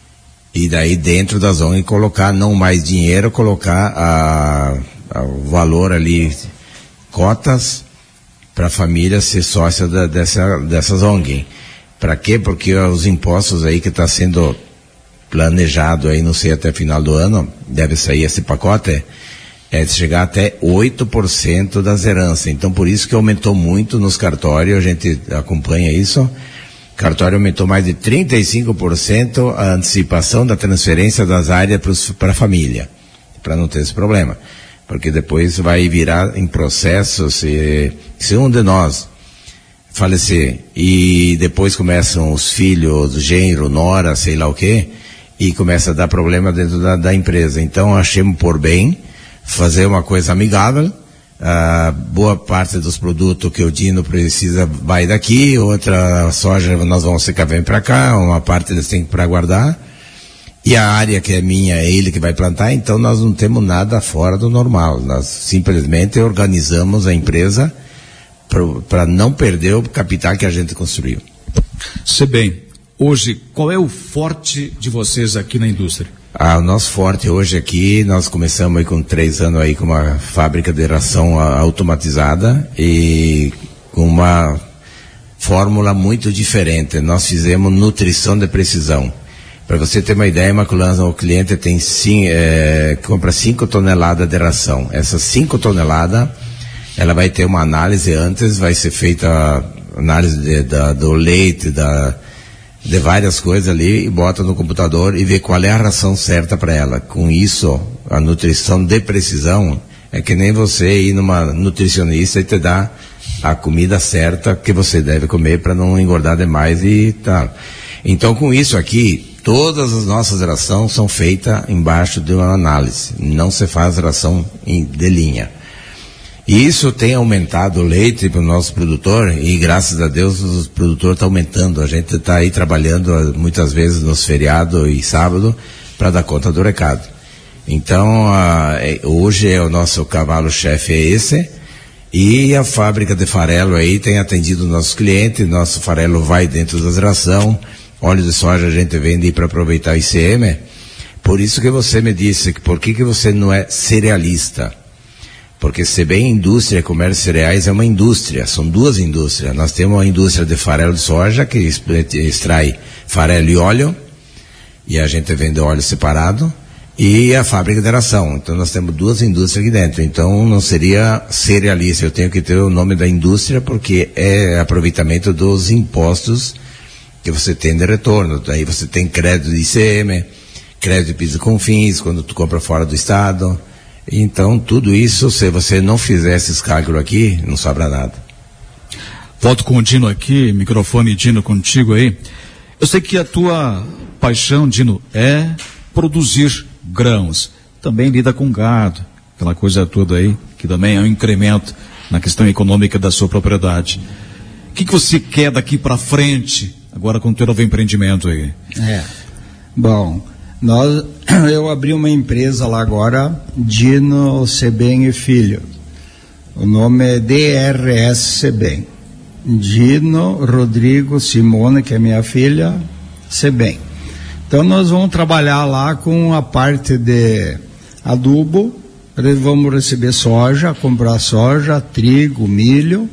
E daí dentro das O N G colocar não mais dinheiro, colocar a, a, o valor ali, cotas, para a família ser sócia da, dessa, dessas O N G. Para quê? Porque os impostos aí que está sendo planejado aí, não sei, até final do ano, deve sair esse pacote, é de chegar até oito por cento das heranças. Então, por isso que aumentou muito nos cartórios, a gente acompanha isso. O cartório aumentou mais de trinta e cinco por cento a antecipação da transferência das áreas para a família, para não ter esse problema. Porque depois vai virar em processo, se, se um de nós falecer e depois começam os filhos, genro, nora, sei lá o quê, e começa a dar problema dentro da, da empresa. Então, achemos por bem fazer uma coisa amigável. Uh, boa parte dos produtos que o Dino precisa vai daqui, outra soja nós vamos secar, vem para cá, uma parte eles têm para guardar, e a área que é minha é ele que vai plantar. Então nós não temos nada fora do normal, nós simplesmente organizamos a empresa para não perder o capital que a gente construiu. Se bem, hoje, qual é o forte de vocês aqui na indústria? Ah, o nosso forte hoje aqui, nós começamos aí com três anos aí com uma fábrica de ração automatizada e com uma fórmula muito diferente. Nós fizemos nutrição de precisão. Para você ter uma ideia, Maculanza, o cliente tem sim, é, compra cinco toneladas de ração. Essas cinco toneladas, ela vai ter uma análise antes, vai ser feita a análise de, da, do leite, da de várias coisas ali, e bota no computador e vê qual é a ração certa para ela. Com isso, a nutrição de precisão é que nem você ir numa nutricionista e te dá a comida certa que você deve comer para não engordar demais e tal. Então, com isso aqui, todas as nossas rações são feitas embaixo de uma análise. Não se faz ração em, de linha. E isso tem aumentado o leite para o nosso produtor, e graças a Deus o produtor está aumentando. A gente está aí trabalhando muitas vezes nos feriados e sábado para dar conta do recado. Então, a, hoje é o nosso cavalo-chefe é esse, e a fábrica de farelo aí tem atendido nossos clientes. Nosso farelo vai dentro das rações, óleo de soja a gente vende para aproveitar o I C M. Por isso que você me disse que por que, que você não é cerealista? Porque se bem indústria e comércio de cereais é uma indústria, são duas indústrias. Nós temos uma indústria de farelo de soja que extrai farelo e óleo, e a gente vende óleo separado, e a fábrica de ração. Então nós temos duas indústrias aqui dentro. Então não seria cerealista, eu tenho que ter o nome da indústria porque é aproveitamento dos impostos que você tem de retorno. Daí você tem crédito de I C M, crédito de PIS e CONFINS, quando tu compra fora do estado. Então tudo isso, se você não fizer esses cálculos aqui, não sobra nada. Volto com o Dino aqui, microfone Dino contigo aí. Eu sei que a tua paixão, Dino, é produzir grãos. Também lida com gado, aquela coisa toda aí, que também é um incremento na questão econômica da sua propriedade. O que, que você quer daqui para frente, agora com o teu novo empreendimento aí? É, bom, nós, eu abri uma empresa lá agora, Dino Sebem e Filho. O nome é D R S Sebem. Dino Rodrigo Simone, que é minha filha, Sebem. Então nós vamos trabalhar lá com a parte de adubo, vamos receber soja, comprar soja, trigo, milho,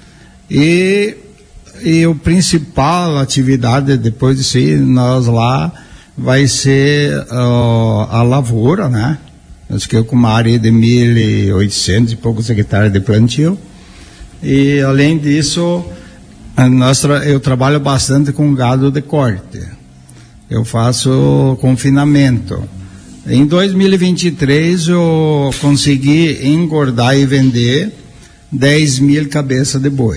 e, e o principal atividade depois disso aí, nós lá, vai ser uh, a lavoura, né? Nós ficamos com uma área de mil e oitocentos e poucos hectares de plantio, e além disso, nós tra- eu trabalho bastante com gado de corte. Eu faço confinamento. Em dois mil e vinte e três eu consegui engordar e vender dez mil cabeças de boi.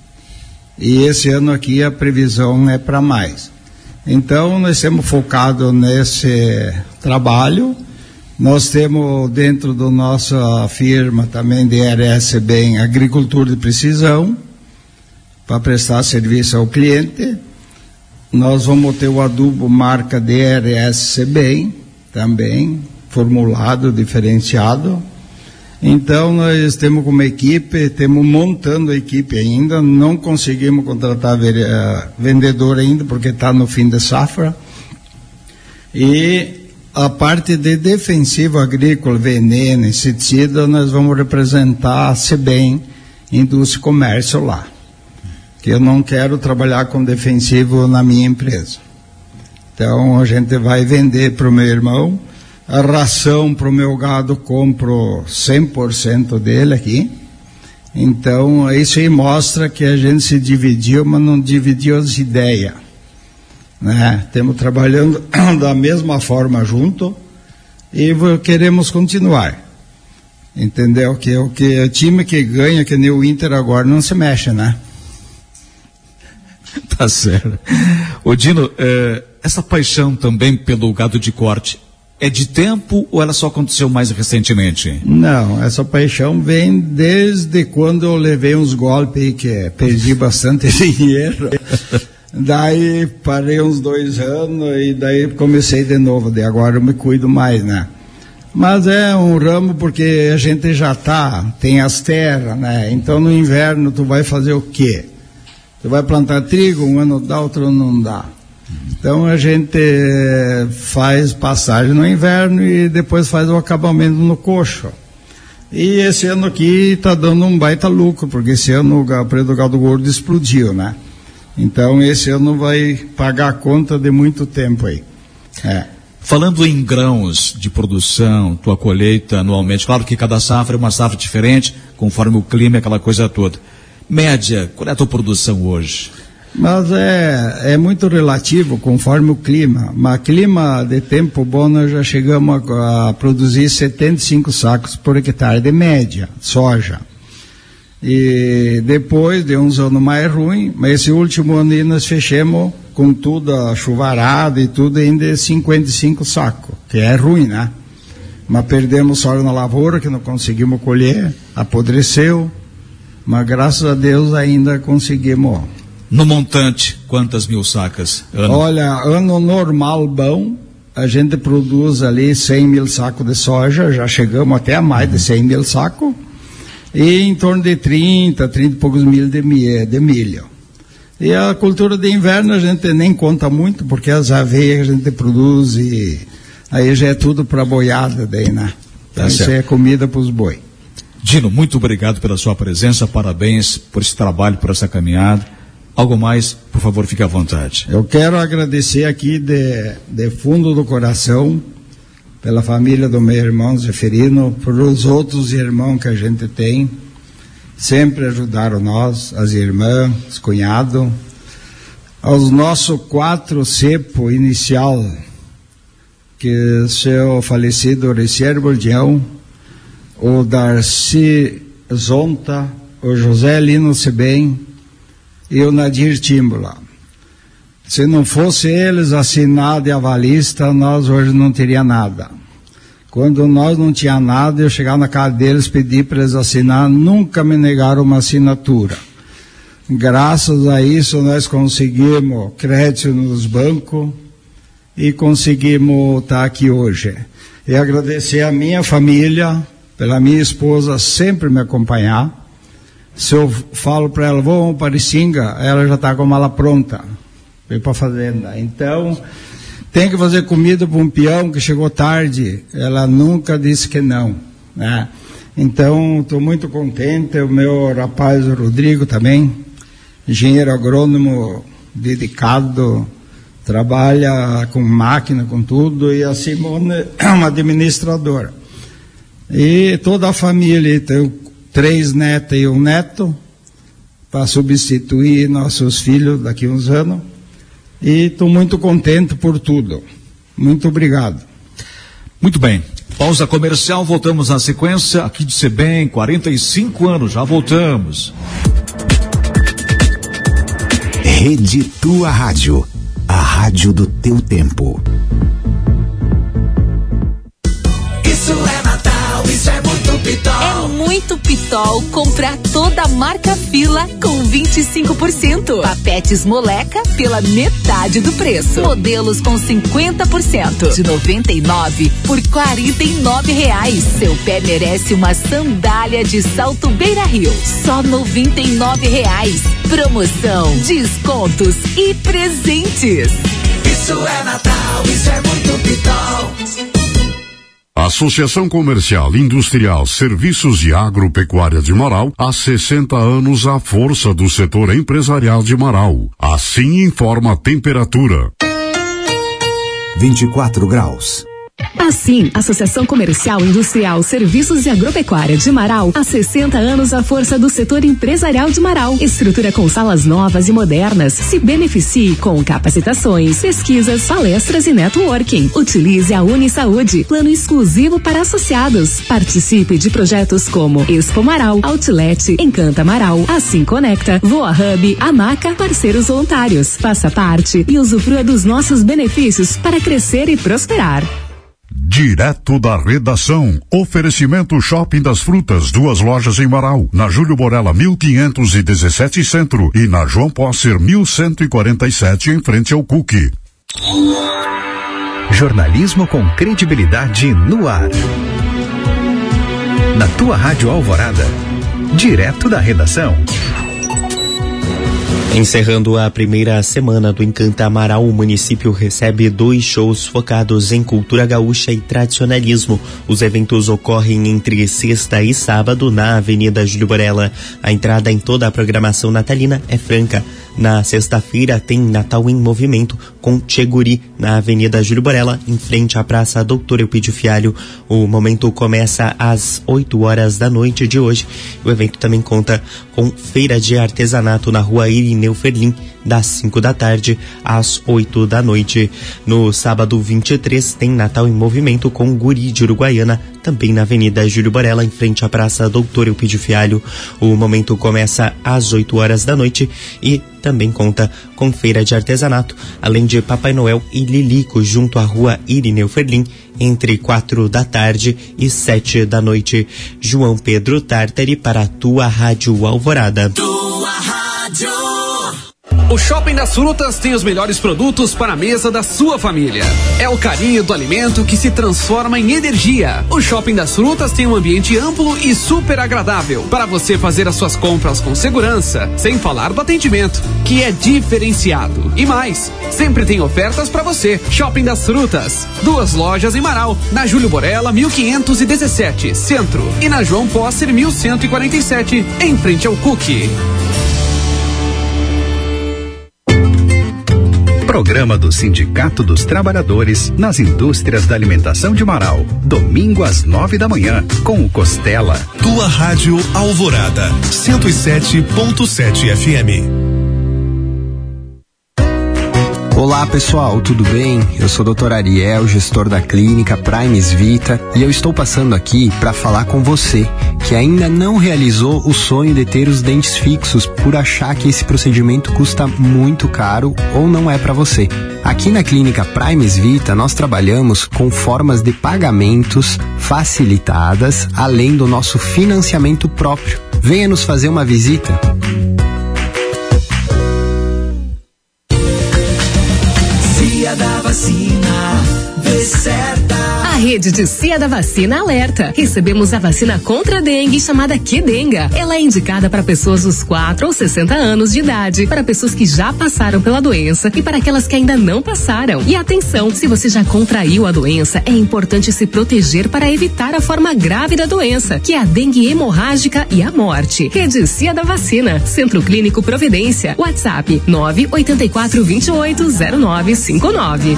E esse ano aqui a previsão é para mais. Então nós temos focado nesse trabalho. Nós temos dentro da nossa firma também D R S bem agricultura de precisão para prestar serviço ao cliente. Nós vamos ter o adubo marca D R S Sebem, também, formulado, diferenciado. Então, nós temos como equipe, temos montando a equipe ainda, não conseguimos contratar uh, vendedor ainda, porque está no fim da safra. E a parte de defensivo agrícola, veneno, inseticida, nós vamos representar a Sebem, indústria e comércio lá. Que eu não quero trabalhar com defensivo na minha empresa. Então a gente vai vender para o meu irmão, a ração para o meu gado compro cem por cento dele aqui. Então isso aí mostra que a gente se dividiu, mas não dividiu as ideias. Né? Estamos trabalhando da mesma forma junto e queremos continuar. Entendeu? Que o que o time que ganha, que nem o Inter agora, não se mexe, né? Tá certo. Ô Dino, é, essa paixão também pelo gado de corte é de tempo ou ela só aconteceu mais recentemente? Não, essa paixão vem desde quando eu levei uns golpes aí que perdi bastante dinheiro. Daí parei uns dois anos e daí comecei de novo. Daí agora eu me cuido mais, né? Mas é um ramo porque a gente já tá, tem as terras, né? Então no inverno tu vai fazer o quê? Tu vai plantar trigo, um ano dá, outro não dá. Então a gente faz passagem no inverno e depois faz o acabamento no coxo. E esse ano aqui está dando um baita lucro, porque esse ano o preço do gado gordo explodiu, né? Então esse ano vai pagar a conta de muito tempo aí. É. Falando em grãos de produção, tua colheita anualmente, claro que cada safra é uma safra diferente, conforme o clima, aquela coisa toda. Média, qual é a tua produção hoje? Mas é, é muito relativo conforme o clima. Mas clima de tempo bom nós já chegamos a, a produzir setenta e cinco sacos por hectare de média, soja. E depois de uns anos mais ruins, mas esse último ano aí nós fechamos com tudo, a chuvarada e tudo, ainda é cinquenta e cinco sacos, que é ruim, né? Mas perdemos soja na lavoura, que não conseguimos colher, apodreceu. Mas graças a Deus ainda conseguimos. No montante, quantas mil sacas? Ano? Olha, ano normal bom, a gente produz ali cem mil sacos de soja, já chegamos até a mais uhum. de cem mil sacos, e em torno de trinta, trinta e poucos mil de, de milho. E a cultura de inverno a gente nem conta muito, porque as aveias que a gente produz e aí já é tudo para boiada daí, né? Então, isso é comida para os boi. Dino, muito obrigado pela sua presença, parabéns por esse trabalho, por essa caminhada. Algo mais, por favor, fique à vontade. Eu quero agradecer aqui de, de fundo do coração pela família do meu irmão Zeferino, por os outros irmãos que a gente tem, sempre ajudaram nós, as irmãs, os cunhados, aos nossos quatro cepo inicial, que o seu falecido Ricier Bordião, o Darcy Zonta, o José Lino Sebem e o Nadir Tímbula. Se não fosse eles assinados e avalista, nós hoje não teria nada. Quando nós não tinha nada, eu chegava na casa deles, pedi para eles assinar, nunca me negaram uma assinatura. Graças a isso nós conseguimos crédito nos bancos e conseguimos estar aqui hoje. E agradecer a minha família, pela minha esposa sempre me acompanhar. Se eu falo para ela, vamos para Icinga, ela já está com a mala pronta, veio para a fazenda. Então, tem que fazer comida para um peão que chegou tarde, ela nunca disse que não, né? Então, estou muito contente, o meu rapaz, o Rodrigo também, engenheiro agrônomo dedicado, trabalha com máquina, com tudo, e a Simone é uma administradora. E toda a família, tem três netas e um neto, para substituir nossos filhos daqui a uns anos. E estou muito contente por tudo. Muito obrigado. Muito bem. Pausa comercial, voltamos na sequência. Aqui de Sebem, quarenta e cinco anos, já voltamos. Rede Tua Rádio, a rádio do teu tempo. Isso é Natal, isso é muito pitol. É muito pitol comprar toda a marca Fila com vinte e cinco por cento. Papetes Moleca pela metade do preço. Modelos com cinquenta por cento. De noventa e nove por quarenta e nove reais. Seu pé merece uma sandália de salto Beira Rio. Só noventa e nove reais. Promoção, descontos e presentes. Isso é Natal, isso é muito pitol. Associação Comercial, Industrial, Serviços e Agropecuária de Marau, há sessenta anos à força do setor empresarial de Marau. Assim informa a temperatura. vinte e quatro graus. Assim, Associação Comercial, Industrial, Serviços e Agropecuária de Marau, há sessenta anos à força do setor empresarial de Marau. Estrutura com salas novas e modernas. Se beneficie com capacitações, pesquisas, palestras e networking. Utilize a Unisaúde, plano exclusivo para associados. Participe de projetos como Expo Marau, Outlet, Encanta Marau, Assim Conecta, Voa Hub, Amaca, parceiros voluntários. Faça parte e usufrua dos nossos benefícios para crescer e prosperar. Direto da redação. Oferecimento Shopping das Frutas, duas lojas em Marau, na Júlio Borella mil quinhentos e dezessete Centro e na João Posser mil cento e quarenta e sete em frente ao Cuque. Jornalismo com credibilidade no ar. Na tua Rádio Alvorada, direto da redação. Encerrando a primeira semana do Encanta Marau, o município recebe dois shows focados em cultura gaúcha e tradicionalismo. Os eventos ocorrem entre sexta e sábado na Avenida Júlio Borella. A entrada em toda a programação natalina é franca. Na sexta-feira tem Natal em Movimento com Tcheguri na Avenida Júlio Borella, em frente à Praça Doutor Eupídio Fialho. O momento começa às oito horas da noite de hoje. O evento também conta com feira de artesanato na Rua Irineu Ferlim, das cinco da tarde às oito da noite. No sábado vinte e três tem Natal em Movimento com Guri de Uruguaiana, também na Avenida Júlio Borella, em frente à Praça Doutor Eupídio Fialho. O momento começa às oito horas da noite e também conta com feira de artesanato, além de Papai Noel e Lilico junto à Rua Irineu Ferlim, entre quatro da tarde e sete da noite. João Pedro Tartari para a tua Rádio Alvorada. Tua Rádio. O Shopping das Frutas tem os melhores produtos para a mesa da sua família. É o carinho do alimento que se transforma em energia. O Shopping das Frutas tem um ambiente amplo e super agradável para você fazer as suas compras com segurança, sem falar do atendimento, que é diferenciado. E mais, sempre tem ofertas para você. Shopping das Frutas. Duas lojas em Marau, na Júlio Borella, mil quinhentos e dezessete, Centro, e na João Posser, mil cento e quarenta e sete, em frente ao Cookie. Programa do Sindicato dos Trabalhadores nas Indústrias da Alimentação de Marau. Domingo às nove da manhã, com o Costela. Tua Rádio Alvorada, cento e sete ponto sete F M. Olá pessoal, tudo bem? Eu sou o doutor Ariel, gestor da clínica Primes Vita, e eu estou passando aqui para falar com você que ainda não realizou o sonho de ter os dentes fixos por achar que esse procedimento custa muito caro ou não é para você. Aqui na clínica Primes Vita nós trabalhamos com formas de pagamentos facilitadas, além do nosso financiamento próprio. Venha nos fazer uma visita. Cia da vacina, vê certa. A rede de Cia da Vacina alerta. Recebemos a vacina contra a dengue chamada Qdenga. Ela é indicada para pessoas dos quatro ou sessenta anos de idade, para pessoas que já passaram pela doença e para aquelas que ainda não passaram. E atenção, se você já contraiu a doença, é importante se proteger para evitar a forma grave da doença, que é a dengue hemorrágica e a morte. Rede Cia da Vacina, Centro Clínico Providência, WhatsApp nove oito quatro, dois oito, zero nove cinco nove.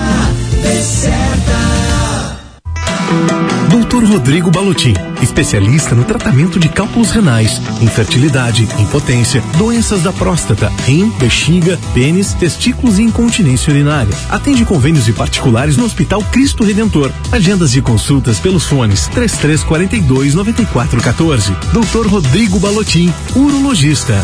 doutor Rodrigo Balotin, especialista no tratamento de cálculos renais, infertilidade, impotência, doenças da próstata, rim, bexiga, pênis, testículos e incontinência urinária. Atende convênios e particulares no Hospital Cristo Redentor. Agendas de consultas pelos fones três três quatro dois, nove quatro um quatro. doutor Rodrigo Balotin, urologista.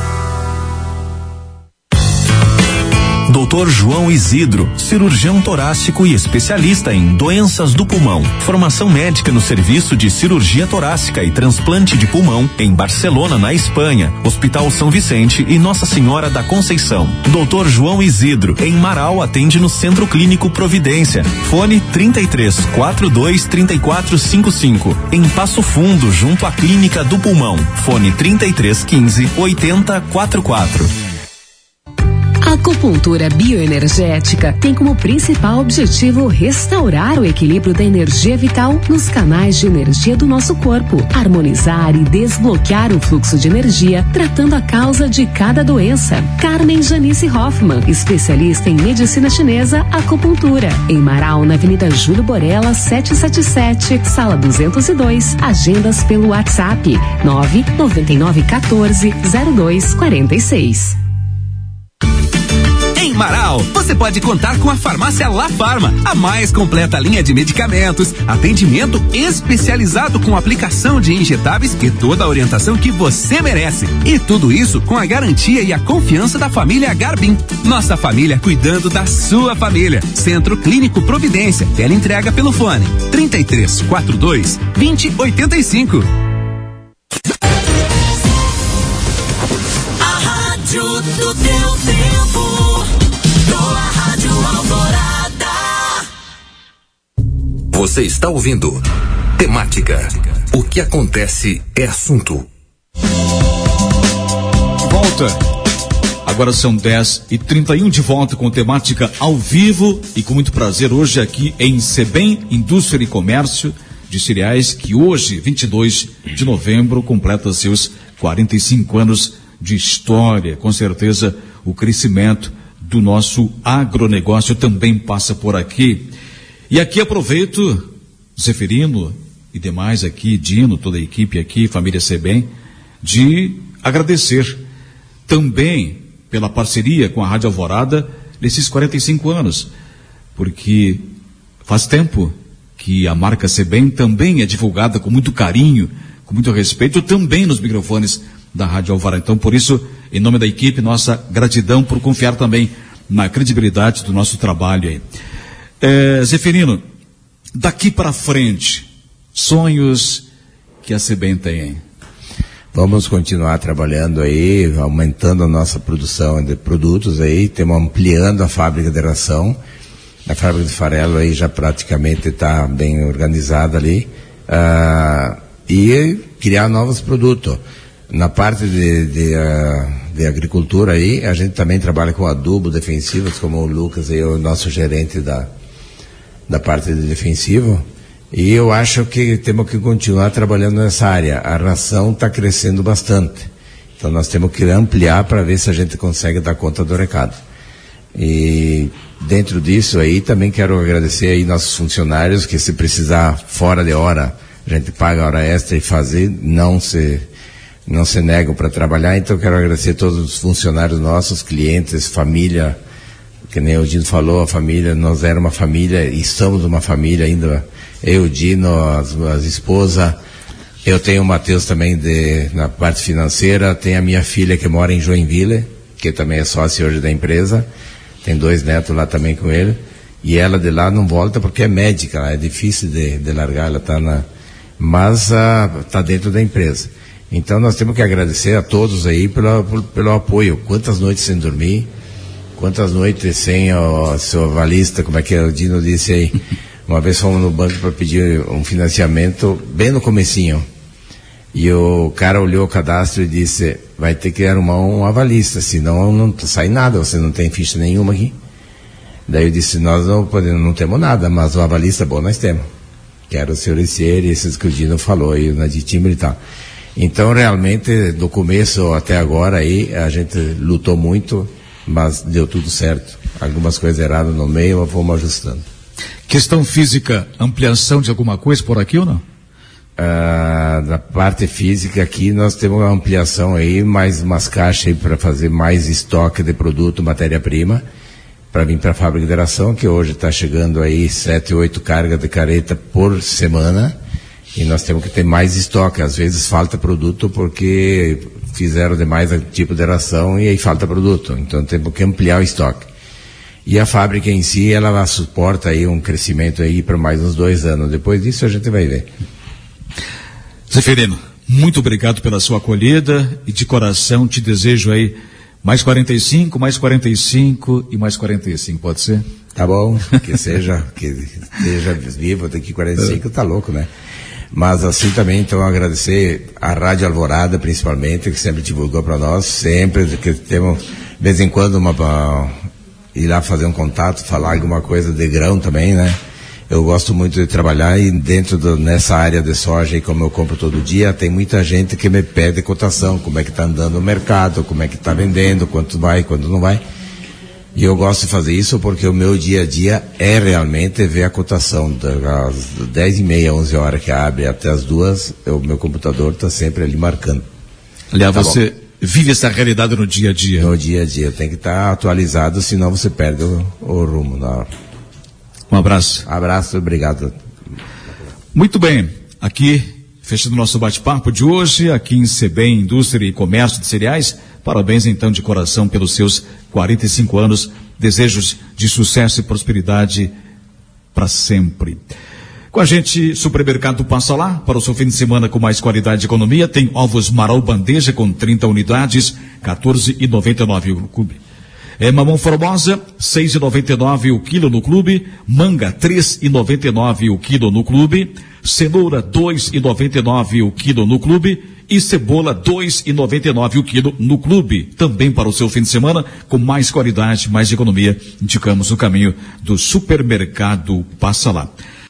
doutor João Isidro, cirurgião torácico e especialista em doenças do pulmão. Formação médica no serviço de cirurgia torácica e transplante de pulmão em Barcelona, na Espanha. Hospital São Vicente e Nossa Senhora da Conceição. doutor João Isidro, em Marau, atende no Centro Clínico Providência. Fone trinta e três, quarenta e dois, trinta e quatro cinquenta e cinco. Em Passo Fundo, junto à Clínica do Pulmão. Fone trinta e três, quinze, oitenta, quarenta e quatro. A acupuntura bioenergética tem como principal objetivo restaurar o equilíbrio da energia vital nos canais de energia do nosso corpo, harmonizar e desbloquear o fluxo de energia, tratando a causa de cada doença. Carmen Janice Hoffman, especialista em medicina chinesa, acupuntura. Em Marau, na Avenida Júlio Borella, setecentos e setenta e sete, sala duzentos e dois. Agendas pelo WhatsApp nove nove nove um quatro, zero dois quatro seis. Em Marau, você pode contar com a farmácia La Farma, a mais completa linha de medicamentos, atendimento especializado com aplicação de injetáveis e toda a orientação que você merece. E tudo isso com a garantia e a confiança da família Garbim. Nossa família cuidando da sua família. Centro Clínico Providência. Teleentrega pelo fone trinta e três, quarenta e dois, vinte, oitenta e cinco. A rádio do teu tempo. Você está ouvindo Temática. O que acontece é assunto. Volta. Agora são dez e trinta e um, de volta com Temática ao vivo e com muito prazer hoje aqui em Sebem Indústria e Comércio de Cereais, que hoje, vinte e dois de novembro, completa seus quarenta e cinco anos de história. Com certeza o crescimento do nosso agronegócio também passa por aqui. E aqui aproveito, Zeferino e demais aqui, Dino, toda a equipe aqui, família Sebem, de agradecer também pela parceria com a Rádio Alvorada nesses quarenta e cinco anos, porque faz tempo que a marca Sebem também é divulgada com muito carinho, com muito respeito, também nos microfones da Rádio Alvorada. Então, por isso, em nome da equipe, nossa gratidão por confiar também na credibilidade do nosso trabalho aí. É, Zeferino, daqui para frente, sonhos que a Sebem tem? Vamos continuar trabalhando aí, aumentando a nossa produção de produtos aí, estamos ampliando a fábrica de ração. A fábrica de farelo aí já praticamente está bem organizada ali. Uh, e criar novos produtos. Na parte de, de, uh, de agricultura aí, a gente também trabalha com adubo defensivos, como o Lucas aí, o nosso gerente da, da parte de defensivo. E eu acho que temos que continuar trabalhando nessa área. A ração está crescendo bastante. Então nós temos que ampliar para ver se a gente consegue dar conta do recado. E dentro disso aí também quero agradecer aí nossos funcionários, que se precisar fora de hora, a gente paga hora extra e fazer, não se, não se negam para trabalhar. Então quero agradecer a todos os funcionários nossos, clientes, família, que nem o Dino falou, a família, nós éramos uma família e somos uma família ainda. Eu, Dino, as, as esposas, eu tenho o Matheus também de, na parte financeira, tem a minha filha que mora em Joinville, que também é sócia hoje da empresa, tem dois netos lá também com ele, e ela de lá não volta porque é médica, é difícil de, de largar, ela está na, mas está uh, dentro da empresa. Então nós temos que agradecer a todos aí pelo, pelo, pelo apoio. Quantas noites sem dormir, quantas noites sem o seu avalista, como é que o Dino disse aí. Uma vez fomos no banco para pedir um financiamento, bem no comecinho. E o cara olhou o cadastro e disse, vai ter que arrumar um avalista, senão não sai nada, você não tem ficha nenhuma aqui. Daí eu disse, nós não podemos, não temos nada, mas o avalista bom nós temos. Que era o senhor Icier, esses que o Dino falou aí, na de timbre e tal. Então realmente, do começo até agora aí, a gente lutou muito, mas deu tudo certo. Algumas coisas erradas no meio, mas fomos ajustando. Questão física, ampliação de alguma coisa por aqui ou não? Ah, da parte física aqui nós temos uma ampliação aí, mais umas caixas aí para fazer mais estoque de produto, matéria-prima, para vir para a fábrica de ração, que hoje está chegando aí sete, oito cargas de careta por semana, e nós temos que ter mais estoque. Às vezes falta produto porque fizeram demais tipo de ração e aí falta produto, então temos que ampliar o estoque. E a fábrica em si, ela suporta aí um crescimento aí para mais uns dois anos. Depois disso a gente vai ver. Zeferino, muito obrigado pela sua acolhida e de coração te desejo aí mais quarenta e cinco, mais quarenta e cinco e mais quarenta e cinco, pode ser? Tá bom, que seja, que seja vivo daqui quarenta e cinco, tá louco, né? Mas assim também, então, agradecer a Rádio Alvorada, principalmente, que sempre divulgou para nós, sempre, que temos, de vez em quando, uma... uma ir lá fazer um contato, falar alguma coisa de grão também, né? Eu gosto muito de trabalhar e dentro do, nessa área de soja aí, como eu compro todo dia, tem muita gente que me pede cotação, como é que está andando o mercado, como é que está vendendo, quanto vai, quanto não vai. E eu gosto de fazer isso porque o meu dia a dia é realmente ver a cotação das dez e meia, onze horas que abre até as duas, o meu computador está sempre ali marcando. Aliás, tá você... bom? Vive essa realidade no dia a dia. No dia a dia, tem que estar tá atualizado, senão você perde o, o rumo na hora. Um abraço. Abraço, obrigado. Muito bem, aqui, fechando nosso bate-papo de hoje, aqui em Sebem Indústria e Comércio de Cereais, parabéns então de coração pelos seus quarenta e cinco anos, desejos de sucesso e prosperidade para sempre. Com a gente, Supermercado Passa Lá, para o seu fim de semana com mais qualidade e economia, tem ovos Marau Bandeja com trinta unidades, quatorze reais e noventa e nove centavos o clube. É, mamão Formosa, seis reais e noventa e nove centavos o quilo no clube, manga, três reais e noventa e nove centavos o quilo no clube, cenoura, dois reais e noventa e nove centavos o quilo no clube, e cebola, dois reais e noventa e nove centavos o quilo no clube. Também para o seu fim de semana, com mais qualidade, mais economia, indicamos o caminho do Supermercado Passa Lá.